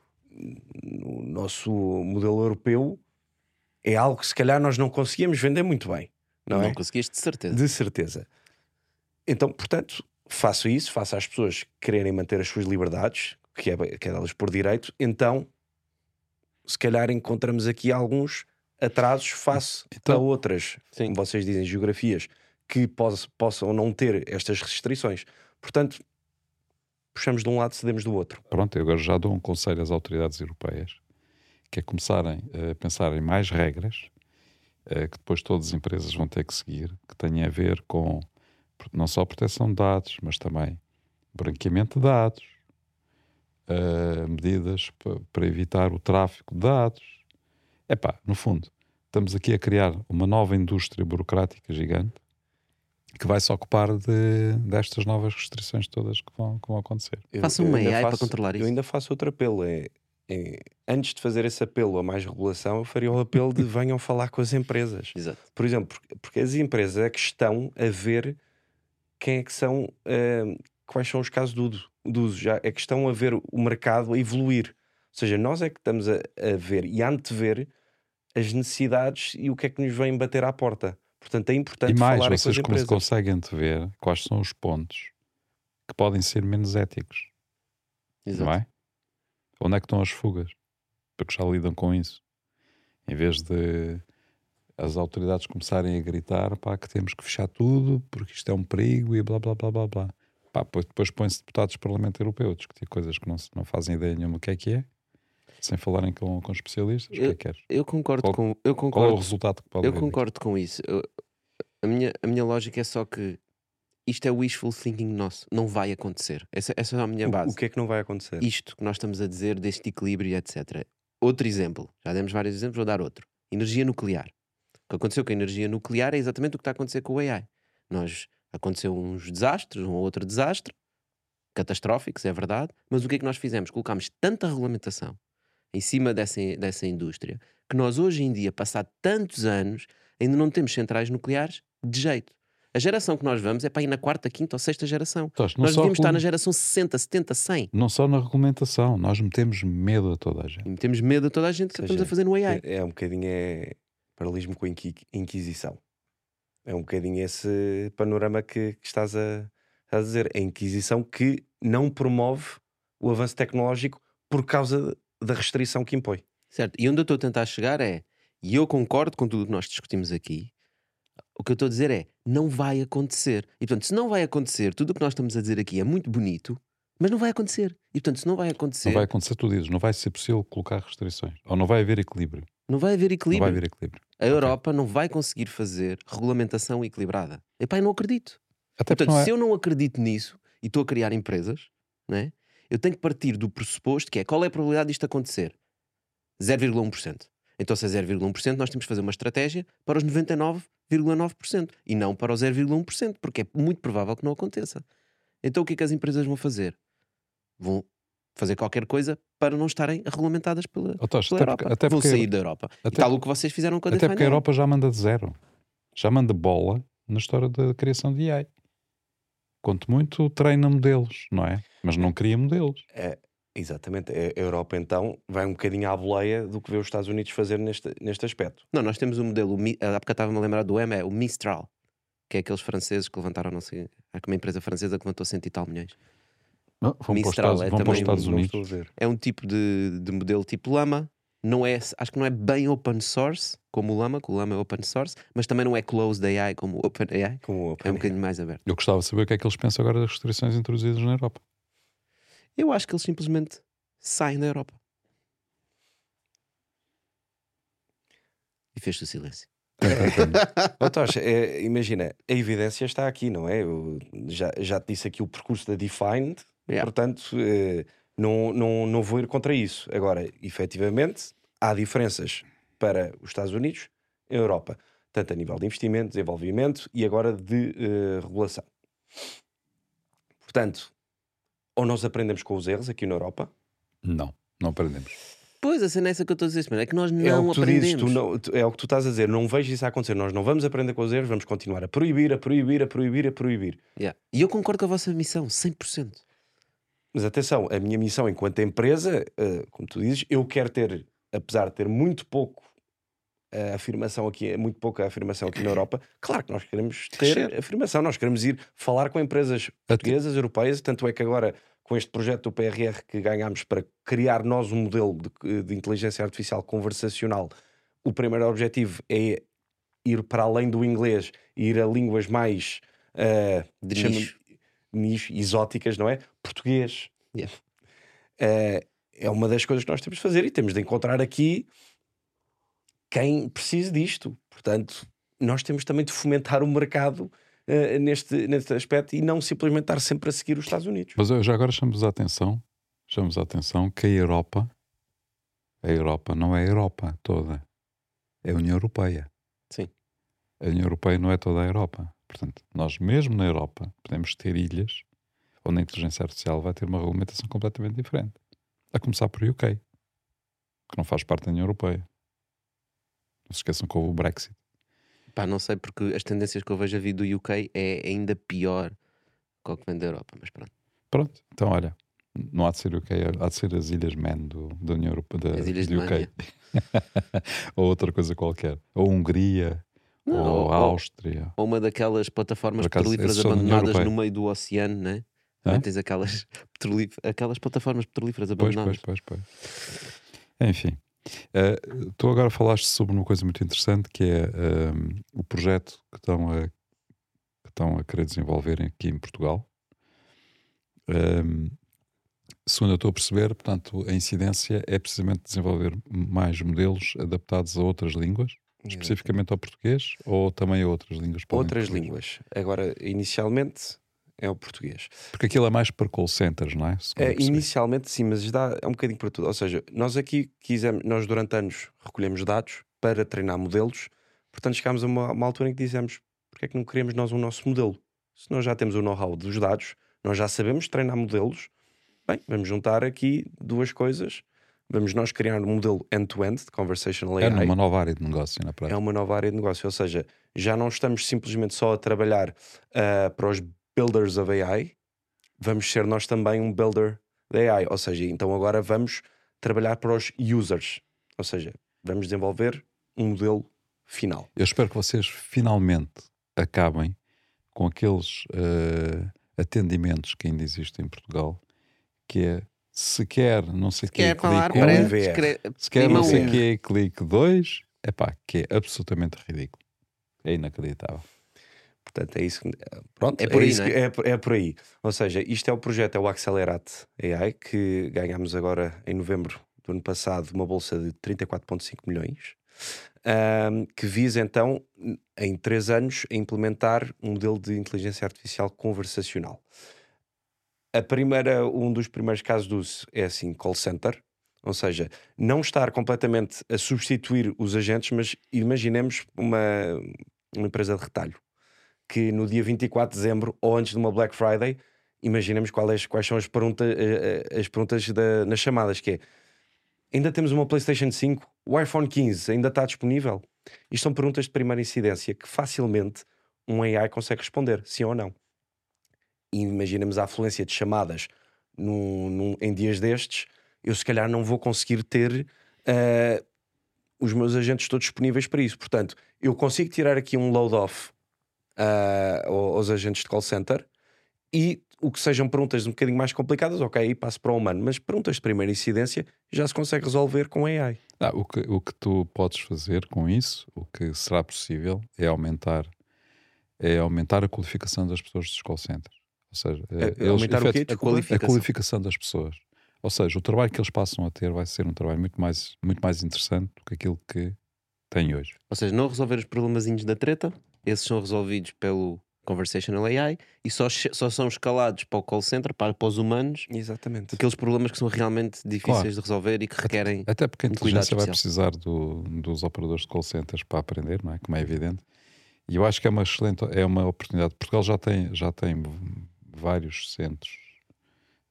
nosso modelo europeu é algo que se calhar nós não conseguíamos vender muito bem. Não é? conseguiste, de certeza. De certeza. Então, portanto, faço isso, faço às pessoas que quererem manter as suas liberdades, que é delas por direito, então se calhar encontramos aqui alguns atrasos face a outras, sim, como vocês dizem, geografias que possam não ter estas restrições. Portanto, puxamos de um lado, cedemos do outro. Pronto, eu agora já dou um conselho às autoridades europeias, que é começarem a pensar em mais regras que depois todas as empresas vão ter que seguir, que têm a ver com não só proteção de dados, mas também branqueamento de dados, medidas para evitar o tráfico de dados. Epá, no fundo, estamos aqui a criar uma nova indústria burocrática gigante que vai se ocupar destas novas restrições todas que vão acontecer. Façam uma AI para controlar isso. Eu ainda faço outro apelo. Antes de fazer esse apelo a mais regulação, eu faria o apelo de venham falar com as empresas. Exato. Por exemplo, porque as empresas é que estão a ver quem é que são, quais são os casos de uso, já é que estão a ver o mercado a evoluir. Ou seja, nós é que estamos a ver e a antever as necessidades e o que é que nos vem bater à porta. Portanto, é importante e mais, falar com as vocês empresas. conseguem antever quais são os pontos que podem ser menos éticos. Exato. Não é? Onde é que estão as fugas? Porque já lidam com isso. Em vez de as autoridades começarem a gritar, pá, que temos que fechar tudo porque isto é um perigo e blá blá blá blá blá. Pá, depois põem-se deputados do Parlamento Europeu a discutir coisas que não fazem ideia nenhuma o que é, sem falarem com especialistas. O que é que queres? Eu concordo Qual é o resultado que pode Eu haver concordo com isso. A minha lógica é só que isto é wishful thinking nosso. Não vai acontecer. Essa é a minha base. O que é que não vai acontecer? Isto que nós estamos a dizer deste equilíbrio, etc. Outro exemplo. Já demos vários exemplos, vou dar outro. Energia nuclear. O que aconteceu com a energia nuclear é exatamente o que está a acontecer com o AI. Aconteceu uns desastres, um ou outro desastre, catastróficos, é verdade, mas o que é que nós fizemos? Colocámos tanta regulamentação em cima dessa indústria que nós hoje em dia, passado tantos anos, ainda não temos centrais nucleares de jeito. A geração que nós vamos é para ir na 4ª, 5ª ou 6ª geração. Então, Nós devíamos estar na geração 60, 70, 100. Não só na regulamentação, nós metemos medo a toda a gente. E metemos medo a toda a gente que estamos a fazer no AI. É um bocadinho paralelismo com a Inquisição. É um bocadinho esse panorama que estás a dizer. A Inquisição que não promove o avanço tecnológico por causa da restrição que impõe. Certo. E onde eu estou a tentar chegar e eu concordo com tudo o que nós discutimos aqui, o que eu estou a dizer é, não vai acontecer. E portanto, se não vai acontecer, tudo o que nós estamos a dizer aqui é muito bonito, mas não vai acontecer. E portanto, se não vai acontecer... Não vai acontecer, tu dizes, não vai ser possível colocar restrições. Ou não vai haver equilíbrio. Não vai haver equilíbrio. Não vai haver equilíbrio. A Europa não vai conseguir fazer regulamentação equilibrada. Epá, eu não acredito. Até Portanto, não se eu não acredito nisso e estou a criar empresas, não é? Eu tenho que partir do pressuposto que é, qual é a probabilidade disto acontecer? 0,1%. Então, se é 0,1%, nós temos que fazer uma estratégia para os 99,9% e não para os 0,1%, porque é muito provável que não aconteça. Então, o que é que as empresas vão fazer? Vão fazer qualquer coisa para não estarem regulamentadas pela Europa. Vão sair da Europa. E tal o que vocês fizeram com a Até porque a Europa já manda de zero. Já manda bola na história da criação de AI. Quanto muito treina modelos, não é? Mas não cria modelos. Exatamente. A Europa, então, vai um bocadinho à boleia do que vê os Estados Unidos fazer neste aspecto. Não, nós temos um modelo, há bocado estava-me a lembrar do M, é o Mistral, que é aqueles franceses que levantaram, não sei, há uma empresa francesa que levantou 100 e tal milhões. Vão para os Estados Unidos. É um tipo de modelo tipo Llama. Não é, acho que não é bem open source como o Llama, que o Llama é open source, mas também não é closed AI como o OpenAI. É um bocadinho mais aberto. Eu gostava de saber o que é que eles pensam agora das restrições introduzidas na Europa. Eu acho que eles simplesmente saem da Europa. E fez-se o silêncio. Tocha, imagina, a evidência está aqui, não é? Eu já te disse aqui o percurso da Defined, portanto, não vou ir contra isso. Agora, efetivamente, há diferenças para os Estados Unidos e a Europa, tanto a nível de investimento, desenvolvimento e agora de regulação. Portanto, ou nós aprendemos com os erros aqui na Europa? Não aprendemos. Pois, a cena é essa que eu estou a dizer, é que nós É não o que tu dizes, aprendemos. é o que tu estás a dizer. Não vejo isso a acontecer. Nós não vamos aprender com os erros, vamos continuar a proibir, a proibir, a proibir, a proibir. Yeah. E eu concordo com a vossa missão, 100%. Mas atenção, a minha missão enquanto empresa, como tu dizes, eu quero ter, apesar de ter muito pouco afirmação aqui, muito pouca afirmação aqui na Europa, claro que nós queremos ter Crescer. afirmação, nós queremos ir falar com empresas portuguesas, europeias, tanto é que agora com este projeto do PRR que ganhámos para criar nós um modelo de inteligência artificial conversacional, o primeiro objetivo é ir para além do inglês e ir a línguas mais De nicho, exóticas, não é? Português. Yeah. É uma das coisas que nós temos de fazer e temos de encontrar aqui quem precise disto. Portanto, nós temos também de fomentar o mercado neste aspecto e não simplesmente estar sempre a seguir os Estados Unidos. Mas eu já agora chamamos a atenção que a Europa não é a Europa toda, é a União Europeia. Sim. A União Europeia não é toda a Europa. Portanto, nós mesmo na Europa podemos ter ilhas onde a inteligência artificial vai ter uma regulamentação completamente diferente. A começar por UK, que não faz parte da União Europeia. Não se esqueçam que houve o Brexit. Pá, não sei, porque as tendências que eu vejo a vir do UK é ainda pior que o que vem da Europa, mas pronto. Pronto, então olha, não há de ser o UK, há de ser as Ilhas Man da União Europeia, As Ilhas do de UK. Ou outra coisa qualquer. Ou Hungria, Não, ou Áustria. Ou uma daquelas plataformas Por acaso, petrolíferas esses são da União abandonadas Europeia. no meio do oceano, né? Também tens aquelas plataformas petrolíferas abandonadas. Pois. Enfim. Tu agora falaste sobre uma coisa muito interessante que é o projeto que estão a querer desenvolver aqui em Portugal. Segundo eu estou a perceber, portanto, a incidência é precisamente desenvolver mais modelos adaptados a outras línguas, especificamente ao português ou também a outras línguas? Outras línguas. Agora, inicialmente é o português. Porque aquilo é mais para call centers, não é? Inicialmente sim, mas é um bocadinho para tudo. Ou seja, nós aqui nós durante anos recolhemos dados para treinar modelos, portanto chegámos a uma altura em que dizemos porque é que não criamos nós o nosso modelo? Se nós já temos o know-how dos dados, nós já sabemos treinar modelos, bem, vamos juntar aqui duas coisas. Vamos nós criar um modelo end-to-end de Conversational AI. É uma nova área de negócio, na prática. É uma nova área de negócio, ou seja, já não estamos simplesmente só a trabalhar para os builders of AI, vamos ser nós também um builder de AI, ou seja, então agora vamos trabalhar para os users, ou seja, vamos desenvolver um modelo final. Eu espero que vocês finalmente acabem com aqueles atendimentos que ainda existem em Portugal, que é se quer não sei o que, Quer falar clique 1, se quer não sei o que, clique 2, que é absolutamente ridículo. É inacreditável. Portanto, é isso. Pronto, é por aí, isso não é? É por aí. Ou seja, isto é o projeto, é o Accelerate AI, que ganhámos agora em novembro do ano passado uma bolsa de 34,5 milhões, que visa então, em 3 anos, a implementar um modelo de inteligência artificial conversacional. Um dos primeiros casos de uso é assim, call center, ou seja, não estar completamente a substituir os agentes, mas imaginemos uma empresa de retalho que no dia 24 de dezembro ou antes de uma Black Friday, imaginemos quais são as perguntas nas chamadas, que é: ainda temos uma PlayStation 5? O iPhone 15 ainda está disponível? Isto são perguntas de primeira incidência que facilmente um AI consegue responder, sim ou não. E imaginemos a afluência de chamadas em dias destes, eu se calhar não vou conseguir ter os meus agentes todos disponíveis para isso. Portanto, eu consigo tirar aqui um load-off aos agentes de call center, e o que sejam perguntas um bocadinho mais complicadas, ok, aí passo para o humano, mas perguntas de primeira incidência já se consegue resolver com AI. O que tu podes fazer com isso, o que será possível, é aumentar a qualificação das pessoas dos call centers. Ou seja, aumentar o quê? A qualificação das pessoas. Ou seja, o trabalho que eles passam a ter vai ser um trabalho muito mais interessante do que aquilo que têm hoje. Ou seja, não resolver os problemazinhos da treta, esses são resolvidos pelo Conversational AI e só são escalados para o call center, para os humanos. Exatamente. Aqueles problemas que são realmente difíceis de resolver e que requerem até porque a inteligência vai especial. precisar dos operadores de call centers para aprender, não é? Como é evidente. E eu acho que é uma oportunidade. Portugal já tem vários centros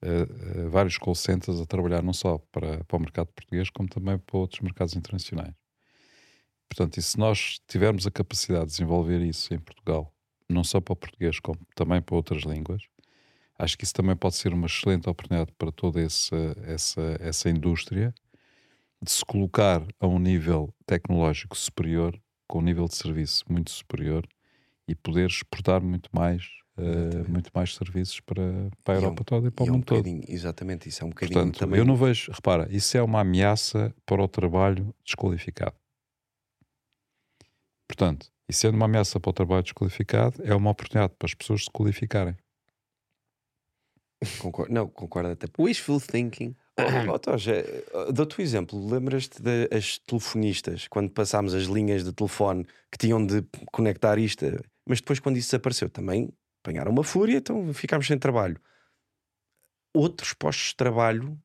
vários call centers a trabalhar não só para o mercado português, como também para outros mercados internacionais. Portanto, e se nós tivermos a capacidade de desenvolver isso em Portugal, não só para o português, como também para outras línguas, acho que isso também pode ser uma excelente oportunidade para toda essa indústria de se colocar a um nível tecnológico superior, com um nível de serviço muito superior, e poder exportar muito mais serviços para a Europa toda e para o mundo todo. Exatamente, isso é um bocadinho Portanto, também. eu não vejo, repara, isso é uma ameaça para o trabalho desqualificado. Portanto, e sendo uma ameaça para o trabalho desqualificado, é uma oportunidade para as pessoas se qualificarem. Concordo até. Wishful thinking. Toja, dou-te um exemplo. Lembras-te das telefonistas, quando passámos as linhas de telefone que tinham de conectar isto, mas depois, quando isso desapareceu, também apanharam uma fúria, então ficámos sem trabalho. Outros postos de trabalho,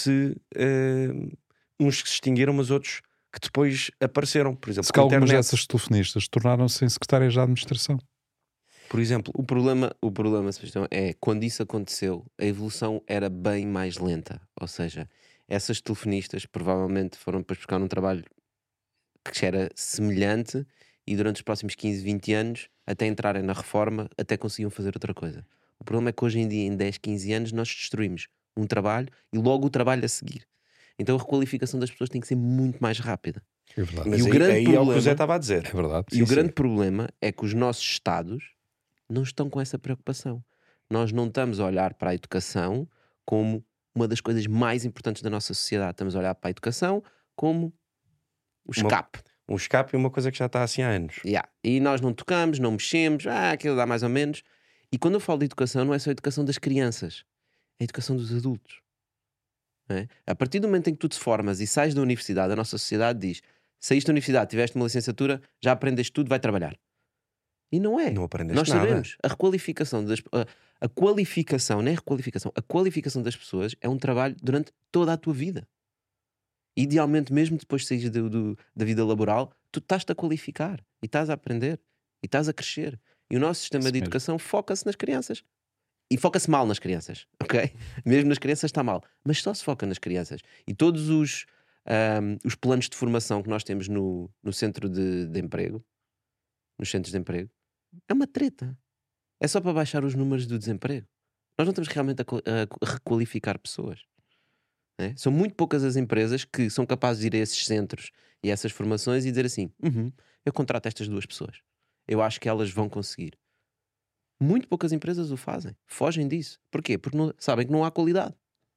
uns que se extinguiram, mas outros que depois apareceram. Por exemplo, Se que algumas internet. dessas telefonistas tornaram-se em secretárias de administração. Por exemplo, O problema, Sebastião, é quando isso aconteceu, a evolução era bem mais lenta. Ou seja, essas telefonistas provavelmente foram depois buscar um trabalho que era semelhante e durante os próximos 15, 20 anos, até entrarem na reforma, até conseguiam fazer outra coisa. O problema é que hoje em dia, em 10, 15 anos, nós destruímos um trabalho e logo o trabalho a seguir. Então a requalificação das pessoas tem que ser muito mais rápida. É verdade. mas E o aí, grande aí é o que o problema- Zé estava a dizer. É verdade. E o grande problema é que os nossos Estados não estão com essa preocupação. Nós não estamos a olhar para a educação como uma das coisas mais importantes da nossa sociedade. Estamos a olhar para a educação como o escape. Um escape é uma coisa que já está assim há anos. Yeah. E nós não tocamos, não mexemos, aquilo dá mais ou menos. E quando eu falo de educação, não é só a educação das crianças, é a educação dos adultos. Não é? A partir do momento em que tu te formas e sais da universidade, a nossa sociedade diz: saíste da universidade, tiveste uma licenciatura, já aprendeste tudo, vai trabalhar. E não é. Não aprendeste Nós nada. sabemos, a requalificação a qualificação, não é requalificação, a qualificação das pessoas é um trabalho durante toda a tua vida. Idealmente, mesmo depois de saís da vida laboral, tu estás-te a qualificar e estás a aprender e estás a crescer. E o nosso sistema Isso de mesmo. educação foca-se nas crianças. E foca-se mal nas crianças, ok? Mesmo nas crianças está mal. Mas só se foca nas crianças. E todos os planos de formação que nós temos no centro de emprego, nos centros de emprego, é uma treta. É só para baixar os números do desemprego. Nós não estamos realmente a requalificar pessoas. Né? São muito poucas as empresas que são capazes de ir a esses centros e a essas formações e dizer assim: eu contrato estas duas pessoas. Eu acho que elas vão conseguir. Muito poucas empresas o fazem. Fogem disso. Porquê? Porque sabem que não há qualidade.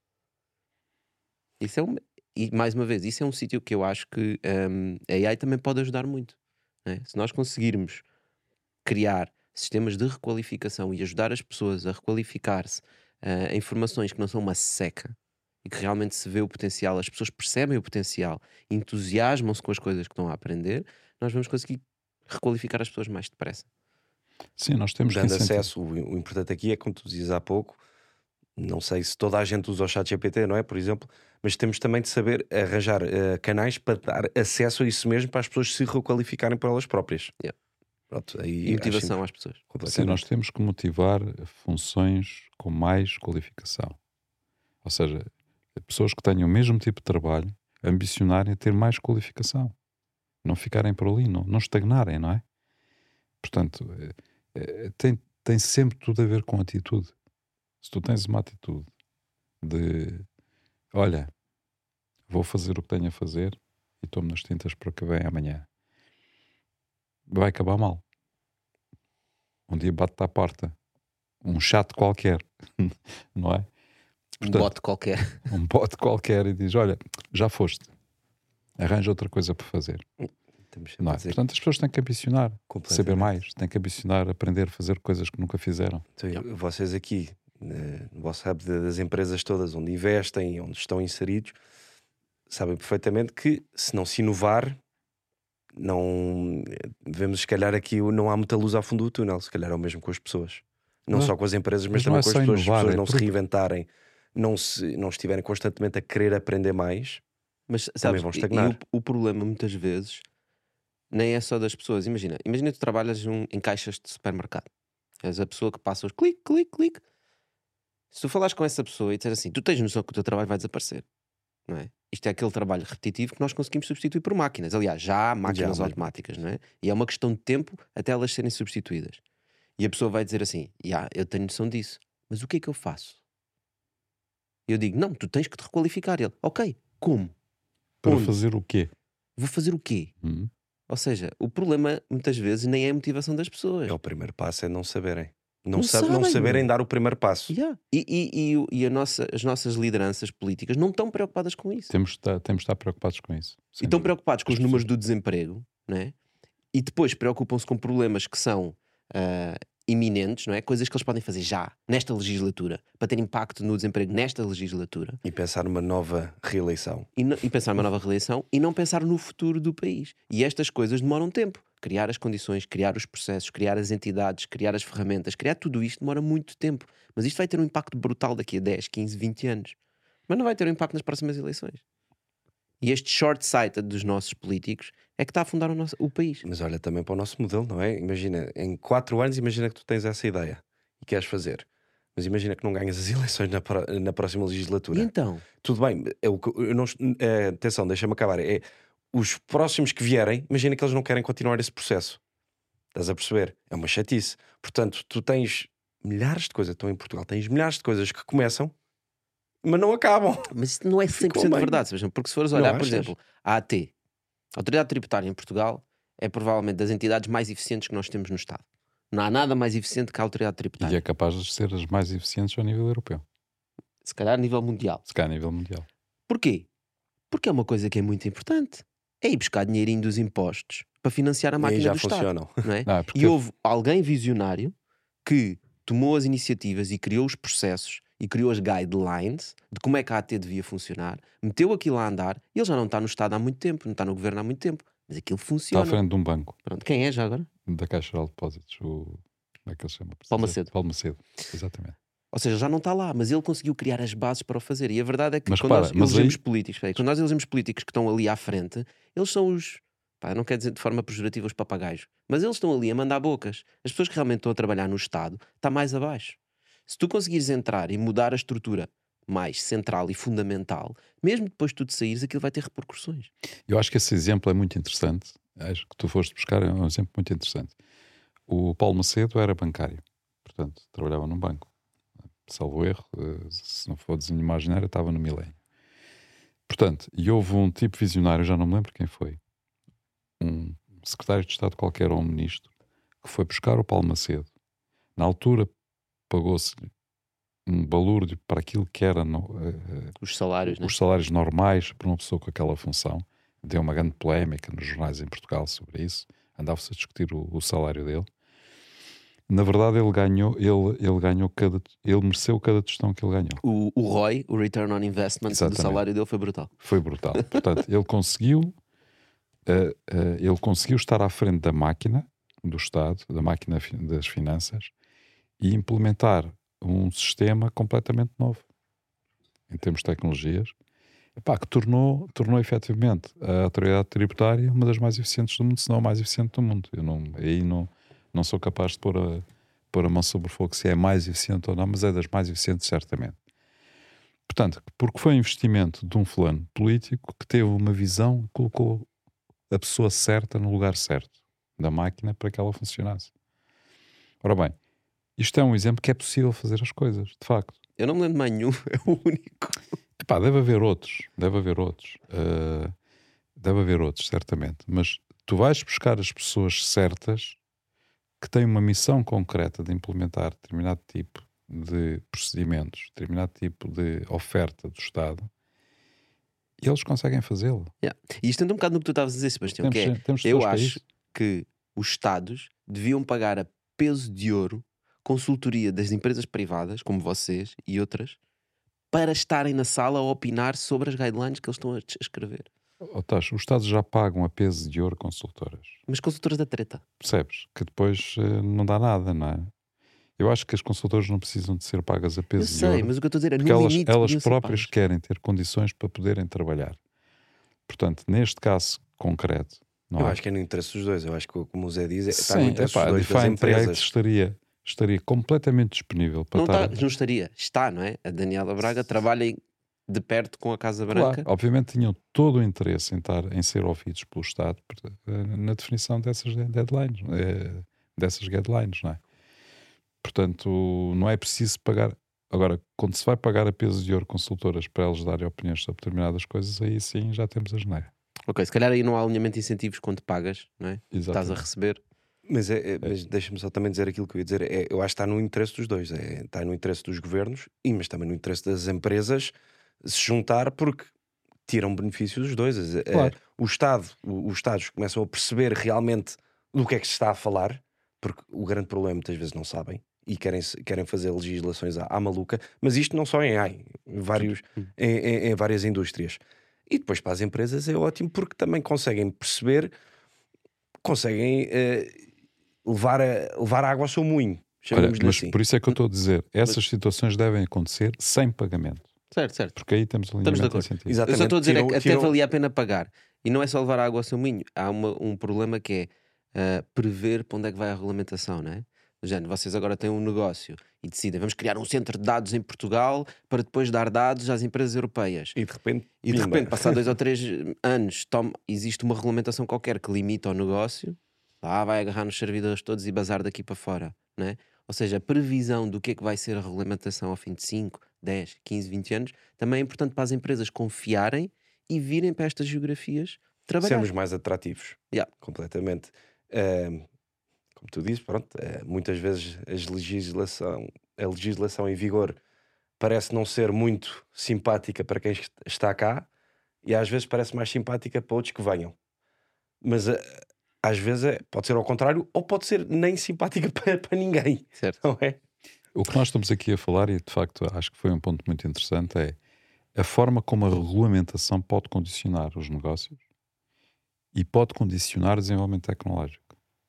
E mais uma vez, isso é um sítio que eu acho que a AI também pode ajudar muito. Né? Se nós conseguirmos criar sistemas de requalificação e ajudar as pessoas a requalificar-se em formações que não são uma seca e que realmente se vê o potencial, as pessoas percebem o potencial, entusiasmam-se com as coisas que estão a aprender, nós vamos conseguir requalificar as pessoas mais depressa. Sim, nós temos que Dando incentivar. acesso, o importante aqui é, como tu dizias há pouco, não sei se toda a gente usa o ChatGPT, não é? Por exemplo, mas temos também de saber arranjar canais para dar acesso a isso mesmo para as pessoas se requalificarem por elas próprias. Yeah. Pronto, aí E motivação às pessoas. Sim, nós temos que motivar funções com mais qualificação. Ou seja, pessoas que tenham o mesmo tipo de trabalho, ambicionarem a ter mais qualificação. Não ficarem por ali, não estagnarem, não é? Portanto, tem sempre tudo a ver com atitude. Se tu tens uma atitude de, olha, vou fazer o que tenho a fazer e tomo nas tintas para o que vem amanhã, vai acabar mal. Um dia bate-te à porta um chato qualquer, não é? Um bote qualquer. Um bote qualquer e diz, olha, já foste, arranja outra coisa para fazer. Não é? Portanto, as pessoas têm que ambicionar saber mais, têm que ambicionar aprender a fazer coisas que nunca fizeram. Então, vocês aqui no vosso hub das empresas todas onde investem, onde estão inseridos, sabem perfeitamente que se não se inovar, não vemos, se calhar aqui não há muita luz ao fundo do túnel. Se calhar é o mesmo com as pessoas, não só com as empresas, mas também com as pessoas. Inovar, as pessoas não se reinventarem, não estiverem constantemente a querer aprender mais, mas também vão estagnar. O problema muitas vezes nem é só das pessoas. Imagina que tu trabalhas em caixas de supermercado. És a pessoa que passa os clique, clique, clique. Se tu falares com essa pessoa e disseres assim, tu tens noção que o teu trabalho vai desaparecer, não é? Isto é aquele trabalho repetitivo que nós conseguimos substituir por máquinas. Aliás, já há máquinas Já, mas- automáticas, não é? E é uma questão de tempo até elas serem substituídas. E a pessoa vai dizer assim, eu tenho noção disso, mas o que é que eu faço? Eu digo, não, tu tens que te requalificar. Ele, ok, como? Para Onde? fazer o quê? Vou fazer o quê? Ou seja, o problema muitas vezes nem é a motivação das pessoas. É o primeiro passo, é não saberem. Não Não sabem, saberem meu. dar o primeiro passo. Yeah. E as nossas lideranças políticas não estão preocupadas com isso. Temos de estar preocupados com isso. E estão preocupados com As os números pessoas- do desemprego, não é? E depois preocupam-se com problemas que são iminentes, não é? Coisas que eles podem fazer já, nesta legislatura, para ter impacto no desemprego nesta legislatura. E pensar numa nova reeleição. E pensar numa nova reeleição e não pensar no futuro do país. E estas coisas demoram tempo. Criar as condições, criar os processos, criar as entidades, criar as ferramentas, criar tudo isto demora muito tempo. Mas isto vai ter um impacto brutal daqui a 10, 15, 20 anos. Mas não vai ter um impacto nas próximas eleições. E este short-sighted dos nossos políticos é que está a afundar o país. Mas olha também para o nosso modelo, não é? Imagina, em 4 anos, imagina que tu tens essa ideia e queres fazer. Mas imagina que não ganhas as eleições na próxima E legislatura. então? Tudo bem, eu não, atenção, deixa-me acabar. Os próximos que vierem, imagina que eles não querem continuar esse processo. Estás a perceber? É uma chatice. Portanto, tu tens milhares de coisas, estou em Portugal, tens milhares de coisas que começam, mas não acabam. Mas isso não é 100% Ficou bem. verdade, sabes? Porque se fores Não olhar, por achas? exemplo, a AT, a Autoridade Tributária em Portugal, é provavelmente das entidades mais eficientes que nós temos no Estado. Não há nada mais eficiente que a Autoridade E Tributária. é capaz de ser as mais eficientes ao nível europeu, Se calhar a nível mundial. se calhar a nível mundial. Porquê? Porque é uma coisa que é muito importante. É ir buscar dinheirinho dos impostos para financiar a E aí máquina já do Estado. funcionam. Não é? Não, é porque E houve alguém visionário que tomou as iniciativas e criou os processos e criou as guidelines de como é que a AT devia funcionar, meteu aquilo a andar e ele já não está no Estado há muito tempo, não está no governo há muito tempo, mas aquilo está à funciona. frente de um banco, Pronto, quem é já agora? da Caixa Geral de Depósitos, como é que ele se chama? Paulo Macedo. Paulo Macedo, exatamente. Ou seja, já não está lá, mas ele conseguiu criar as bases para o fazer. E a verdade é que Mas quando repara, nós mas elegemos aí- políticos, espera aí, quando nós elegemos políticos que estão ali à frente, eles são os, não quer dizer de forma pejorativa os papagaios, mas eles estão ali a mandar bocas. As pessoas que realmente estão a trabalhar no Estado está mais abaixo. Se tu conseguires entrar e mudar a estrutura mais central e fundamental, mesmo depois de tu saíres, aquilo vai ter repercussões. Eu acho que esse exemplo é muito interessante. Acho que tu foste buscar um exemplo muito interessante. O Paulo Macedo era bancário, portanto, trabalhava num banco. Salvo erro, se não for desenho imaginário, estava no Milénio. Portanto, e houve um tipo visionário, já não me lembro quem foi, um secretário de Estado qualquer ou um ministro, que foi buscar o Paulo Macedo. Na altura, pagou-se-lhe um balúrdio para aquilo que era Os salários, né? os salários normais para uma pessoa com aquela função. Deu uma grande polémica nos jornais em Portugal sobre isso. Andava-se a discutir o salário dele. Na verdade, ele ganhou ele mereceu cada tostão que ele ganhou. O ROI, o Return on Investment Exatamente. do salário dele foi brutal. Foi brutal. Portanto, ele conseguiu estar à frente da máquina do Estado, da máquina das finanças, e implementar um sistema completamente novo em termos de tecnologias, que tornou efetivamente a autoridade tributária uma das mais eficientes do mundo, se não a mais eficiente do mundo. Eu não sou capaz de pôr a mão sobre o fogo se é mais eficiente ou não, mas é das mais eficientes certamente. Portanto, porque foi um investimento de um fulano político que teve uma visão, colocou a pessoa certa no lugar certo da máquina para que ela funcionasse. Ora bem, isto é um exemplo que é possível fazer as coisas, de facto. Eu não me lembro de mais nenhum, é o único. Deve haver outros, certamente, mas tu vais buscar as pessoas certas que têm uma missão concreta de implementar determinado tipo de procedimentos, determinado tipo de oferta do Estado, e eles conseguem fazê-lo. E isto entra um bocado no que tu estavas a dizer, Sebastião, que é, Temos eu pessoas para acho isso. que os Estados deviam pagar a peso de ouro consultoria das empresas privadas, como vocês e outras, para estarem na sala a opinar sobre as guidelines que eles estão a escrever. Tacho, os Estados já pagam a peso de ouro consultoras. Mas consultoras da treta. Percebes? Que depois não dá nada, não é? Eu acho que as consultoras não precisam de ser pagas a peso Eu de sei, ouro. mas o que eu estou a dizer é Porque no elas limite podiam ser próprias pagas. querem ter condições para poderem trabalhar. Portanto, neste caso concreto, não Eu é? acho que é no interesse dos dois. Eu acho que, como o Zé diz, está Sim, no interesse dos a dois, das Defiant AI empresas. estaria estaria completamente disponível para Não estaria. Está, não é? A Daniela Braga trabalha de perto com a Casa Branca. Claro, obviamente tinham todo o interesse em ser ouvidos pelo Estado na definição dessas deadlines, dessas guidelines, não é? Portanto, não é preciso pagar. Agora, quando se vai pagar a peso de ouro consultoras para elas darem opiniões sobre determinadas coisas, aí sim já temos a geneira. Ok, se calhar aí não há alinhamento de incentivos quando pagas, não é? Exatamente. Estás a receber. Mas, mas deixa-me só também dizer aquilo que eu ia dizer. Eu acho que está no interesse dos dois. Está no interesse dos governos, mas também no interesse das empresas se juntar, porque tiram benefício dos dois. Claro. Os Estados começam a perceber realmente do que é que se está a falar, porque o grande problema muitas vezes não sabem e querem fazer legislações à maluca, mas isto não só em AI, em várias indústrias. E depois para as empresas é ótimo porque também conseguem perceber, conseguem levar a água ao seu moinho. Olha, mas assim. por isso é que eu estou a dizer, essas situações devem acontecer sem pagamento. Certo. Porque aí temos Estamos de alinhamento em acordo. sentido. Exatamente. Eu só estou a dizer é que até valia a pena pagar. E não é só levar a água ao seu moinho. Há um problema que é prever para onde é que vai a regulamentação, não é? Do género, vocês agora têm um negócio e decidem, vamos criar um centro de dados em Portugal para depois dar dados às empresas europeias. E de repente, passado 2 ou 3 anos, existe uma regulamentação qualquer que limita o negócio, vai agarrar nos servidores todos e bazar daqui para fora, não é? Ou seja, a previsão do que é que vai ser a regulamentação ao fim de 5, 10, 15, 20 anos também é importante para as empresas confiarem e virem para estas geografias trabalhar. sermos mais atrativos. Yeah. Completamente. Como tu dizes, pronto, muitas vezes a legislação em vigor parece não ser muito simpática para quem está cá e às vezes parece mais simpática para outros que venham. Mas às vezes pode ser ao contrário ou pode ser nem simpática para ninguém. Certo. Não é? O que nós estamos aqui a falar, e de facto acho que foi um ponto muito interessante, é a forma como a regulamentação pode condicionar os negócios e pode condicionar o desenvolvimento tecnológico.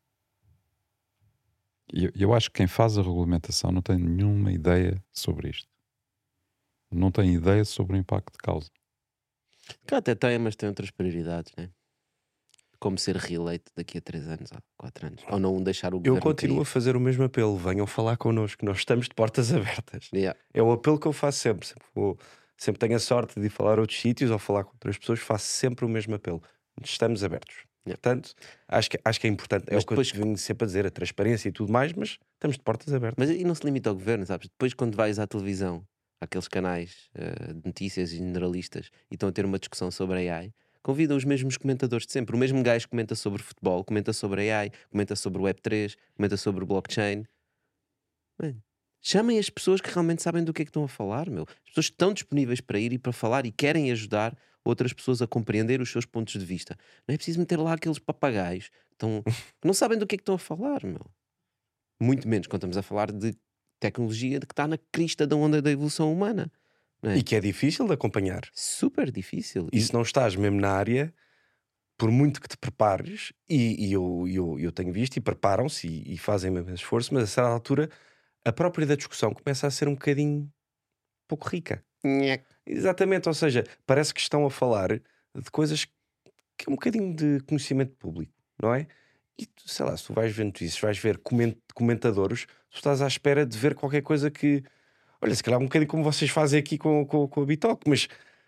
E eu acho que quem faz a regulamentação não tem nenhuma ideia sobre isto. Não tem ideia sobre o impacto de causa. Cá até tem, mas tem outras prioridades, né? Como ser reeleito daqui a 3 anos ou 4 anos. Ou não deixar o governo Eu continuo cair. a fazer o mesmo apelo. Venham falar connosco. Nós estamos de portas abertas. Yeah. É o apelo que eu faço sempre. Sempre tenho a sorte de ir falar a outros sítios ou falar com outras pessoas. Faço sempre o mesmo apelo. Estamos abertos. Yeah. Portanto, acho que é importante. Mas é o que eu venho sempre a dizer, a transparência e tudo mais, mas estamos de portas abertas. Mas e não se limita ao governo, sabes? Depois quando vais à televisão, àqueles canais de notícias e generalistas e estão a ter uma discussão sobre AI, convidam os mesmos comentadores de sempre. O mesmo gajo comenta sobre futebol, comenta sobre AI, comenta sobre o Web3, comenta sobre o blockchain. Mano, chamem as pessoas que realmente sabem do que é que estão a falar, meu. As pessoas estão disponíveis para ir e para falar e querem ajudar outras pessoas a compreender os seus pontos de vista. Não é preciso meter lá aqueles papagaios que não sabem do que é que estão a falar, meu. Muito menos quando estamos a falar de tecnologia de que está na crista da onda da evolução humana. Não é? E que é difícil de acompanhar. Super difícil. E se não estás mesmo na área, por muito que te prepares, e eu tenho visto, e preparam-se e fazem mesmo esforço, mas a certa altura a própria da discussão começa a ser um bocadinho pouco rica. Exatamente, ou seja, parece que estão a falar de coisas que é um bocadinho de conhecimento público, não é? E sei lá, se tu vais ver notícias, vais ver comentadores, tu estás à espera de ver qualquer coisa que, olha, se calhar um bocadinho como vocês fazem aqui com a Bitalk, mas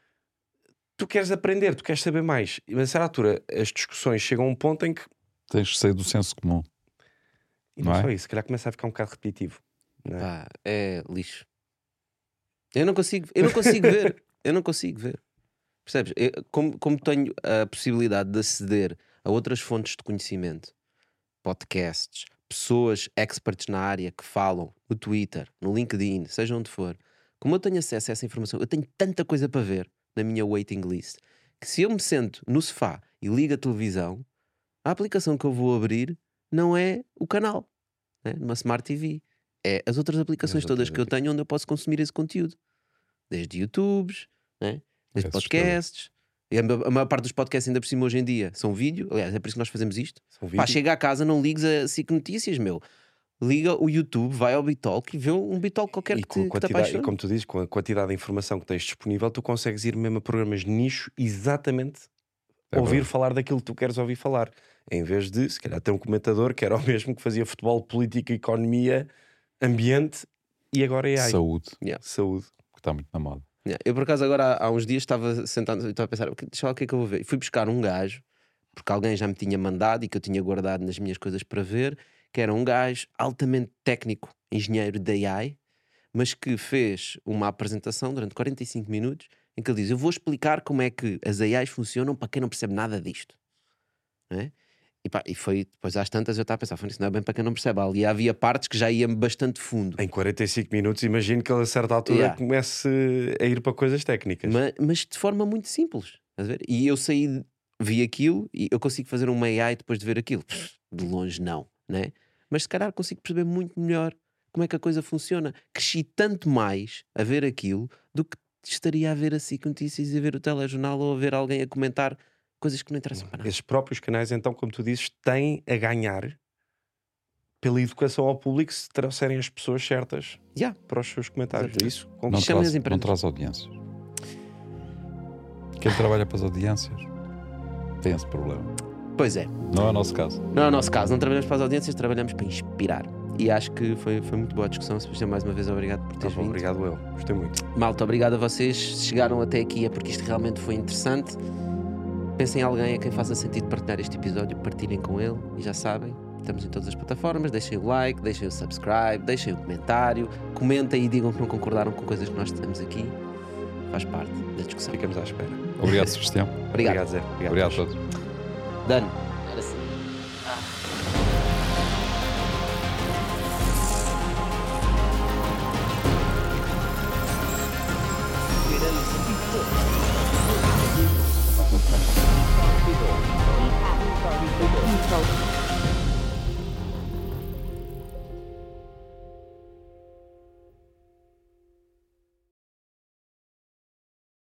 tu queres aprender, tu queres saber mais. E a certa altura as discussões chegam a um ponto em que tens que sair do senso comum. e não só isso, se calhar começa a ficar um bocado repetitivo, não é? Pá, é lixo. Eu não consigo ver. Eu não consigo ver. Percebes? Como tenho a possibilidade de aceder a outras fontes de conhecimento, podcasts, pessoas experts na área que falam no Twitter, no LinkedIn, seja onde for, como eu tenho acesso a essa informação, eu tenho tanta coisa para ver na minha waiting list, que se eu me sento no sofá e ligo a televisão, a aplicação que eu vou abrir não é o canal, né? Numa Smart TV. É as outras aplicações todas que eu tenho onde eu posso consumir esse conteúdo. Desde YouTubes, né? Desde podcasts. E a maior parte dos podcasts ainda por cima hoje em dia são vídeo. Aliás, é por isso que nós fazemos isto. Pá, chega a casa, não ligues a SIC Notícias, meu. Liga o YouTube, vai ao Bitalk e vê um Bitalk qualquer que te apaixone. E como tu dizes, com a quantidade de informação que tens disponível, tu consegues ir mesmo a programas de nicho exatamente ouvir falar daquilo que tu queres ouvir falar. Em vez de, se calhar, ter um comentador que era o mesmo que fazia futebol, política, economia, ambiente e agora AI. Saúde, Saúde. que está muito na moda. Eu por acaso agora há uns dias estava sentado e estava a pensar, deixa lá o que é que eu vou ver. E fui buscar um gajo, porque alguém já me tinha mandado e que eu tinha guardado nas minhas coisas para ver, que era um gajo altamente técnico, engenheiro de AI, mas que fez uma apresentação durante 45 minutos em que ele diz: eu vou explicar como é que as AIs funcionam para quem não percebe nada disto. Não é? E foi depois às tantas eu estava a pensar, isso não é bem para quem não percebe. Ali havia partes que já iam bastante fundo. Em 45 minutos, imagino que ele a certa altura comece a ir para coisas técnicas. Mas de forma muito simples. Estás a ver? E eu saí, vi aquilo e eu consigo fazer uma AI depois de ver aquilo. De longe não, né? Mas se calhar consigo perceber muito melhor como é que a coisa funciona. Cresci tanto mais a ver aquilo do que estaria a ver a SIC Notícias e a ver o telejornal ou a ver alguém a comentar coisas que não interessam para nada. Esses próprios canais, então, como tu dizes, têm a ganhar pela educação ao público se trouxerem as pessoas certas para os seus comentários. Exatamente. Isso Não traz audiências. Quem trabalha para as audiências tem esse problema. Pois é. Não é o nosso caso. Não é o nosso caso. Não trabalhamos para as audiências, trabalhamos para inspirar. E acho que foi muito boa a discussão. Sebastião, mais uma vez, obrigado por teres vindo. Obrigado eu. Gostei muito. Malta, obrigado a vocês. Se chegaram até aqui é porque isto realmente foi interessante. Pensem em alguém a quem faça sentido partilhar este episódio, partilhem com ele e já sabem, estamos em todas as plataformas, deixem o like, deixem o subscribe, deixem o comentário, comentem e digam que não concordaram com coisas que nós temos aqui, faz parte da discussão. Ficamos à espera. Obrigado, Sebastião. Obrigado. Zé. Obrigado a todos. Dano.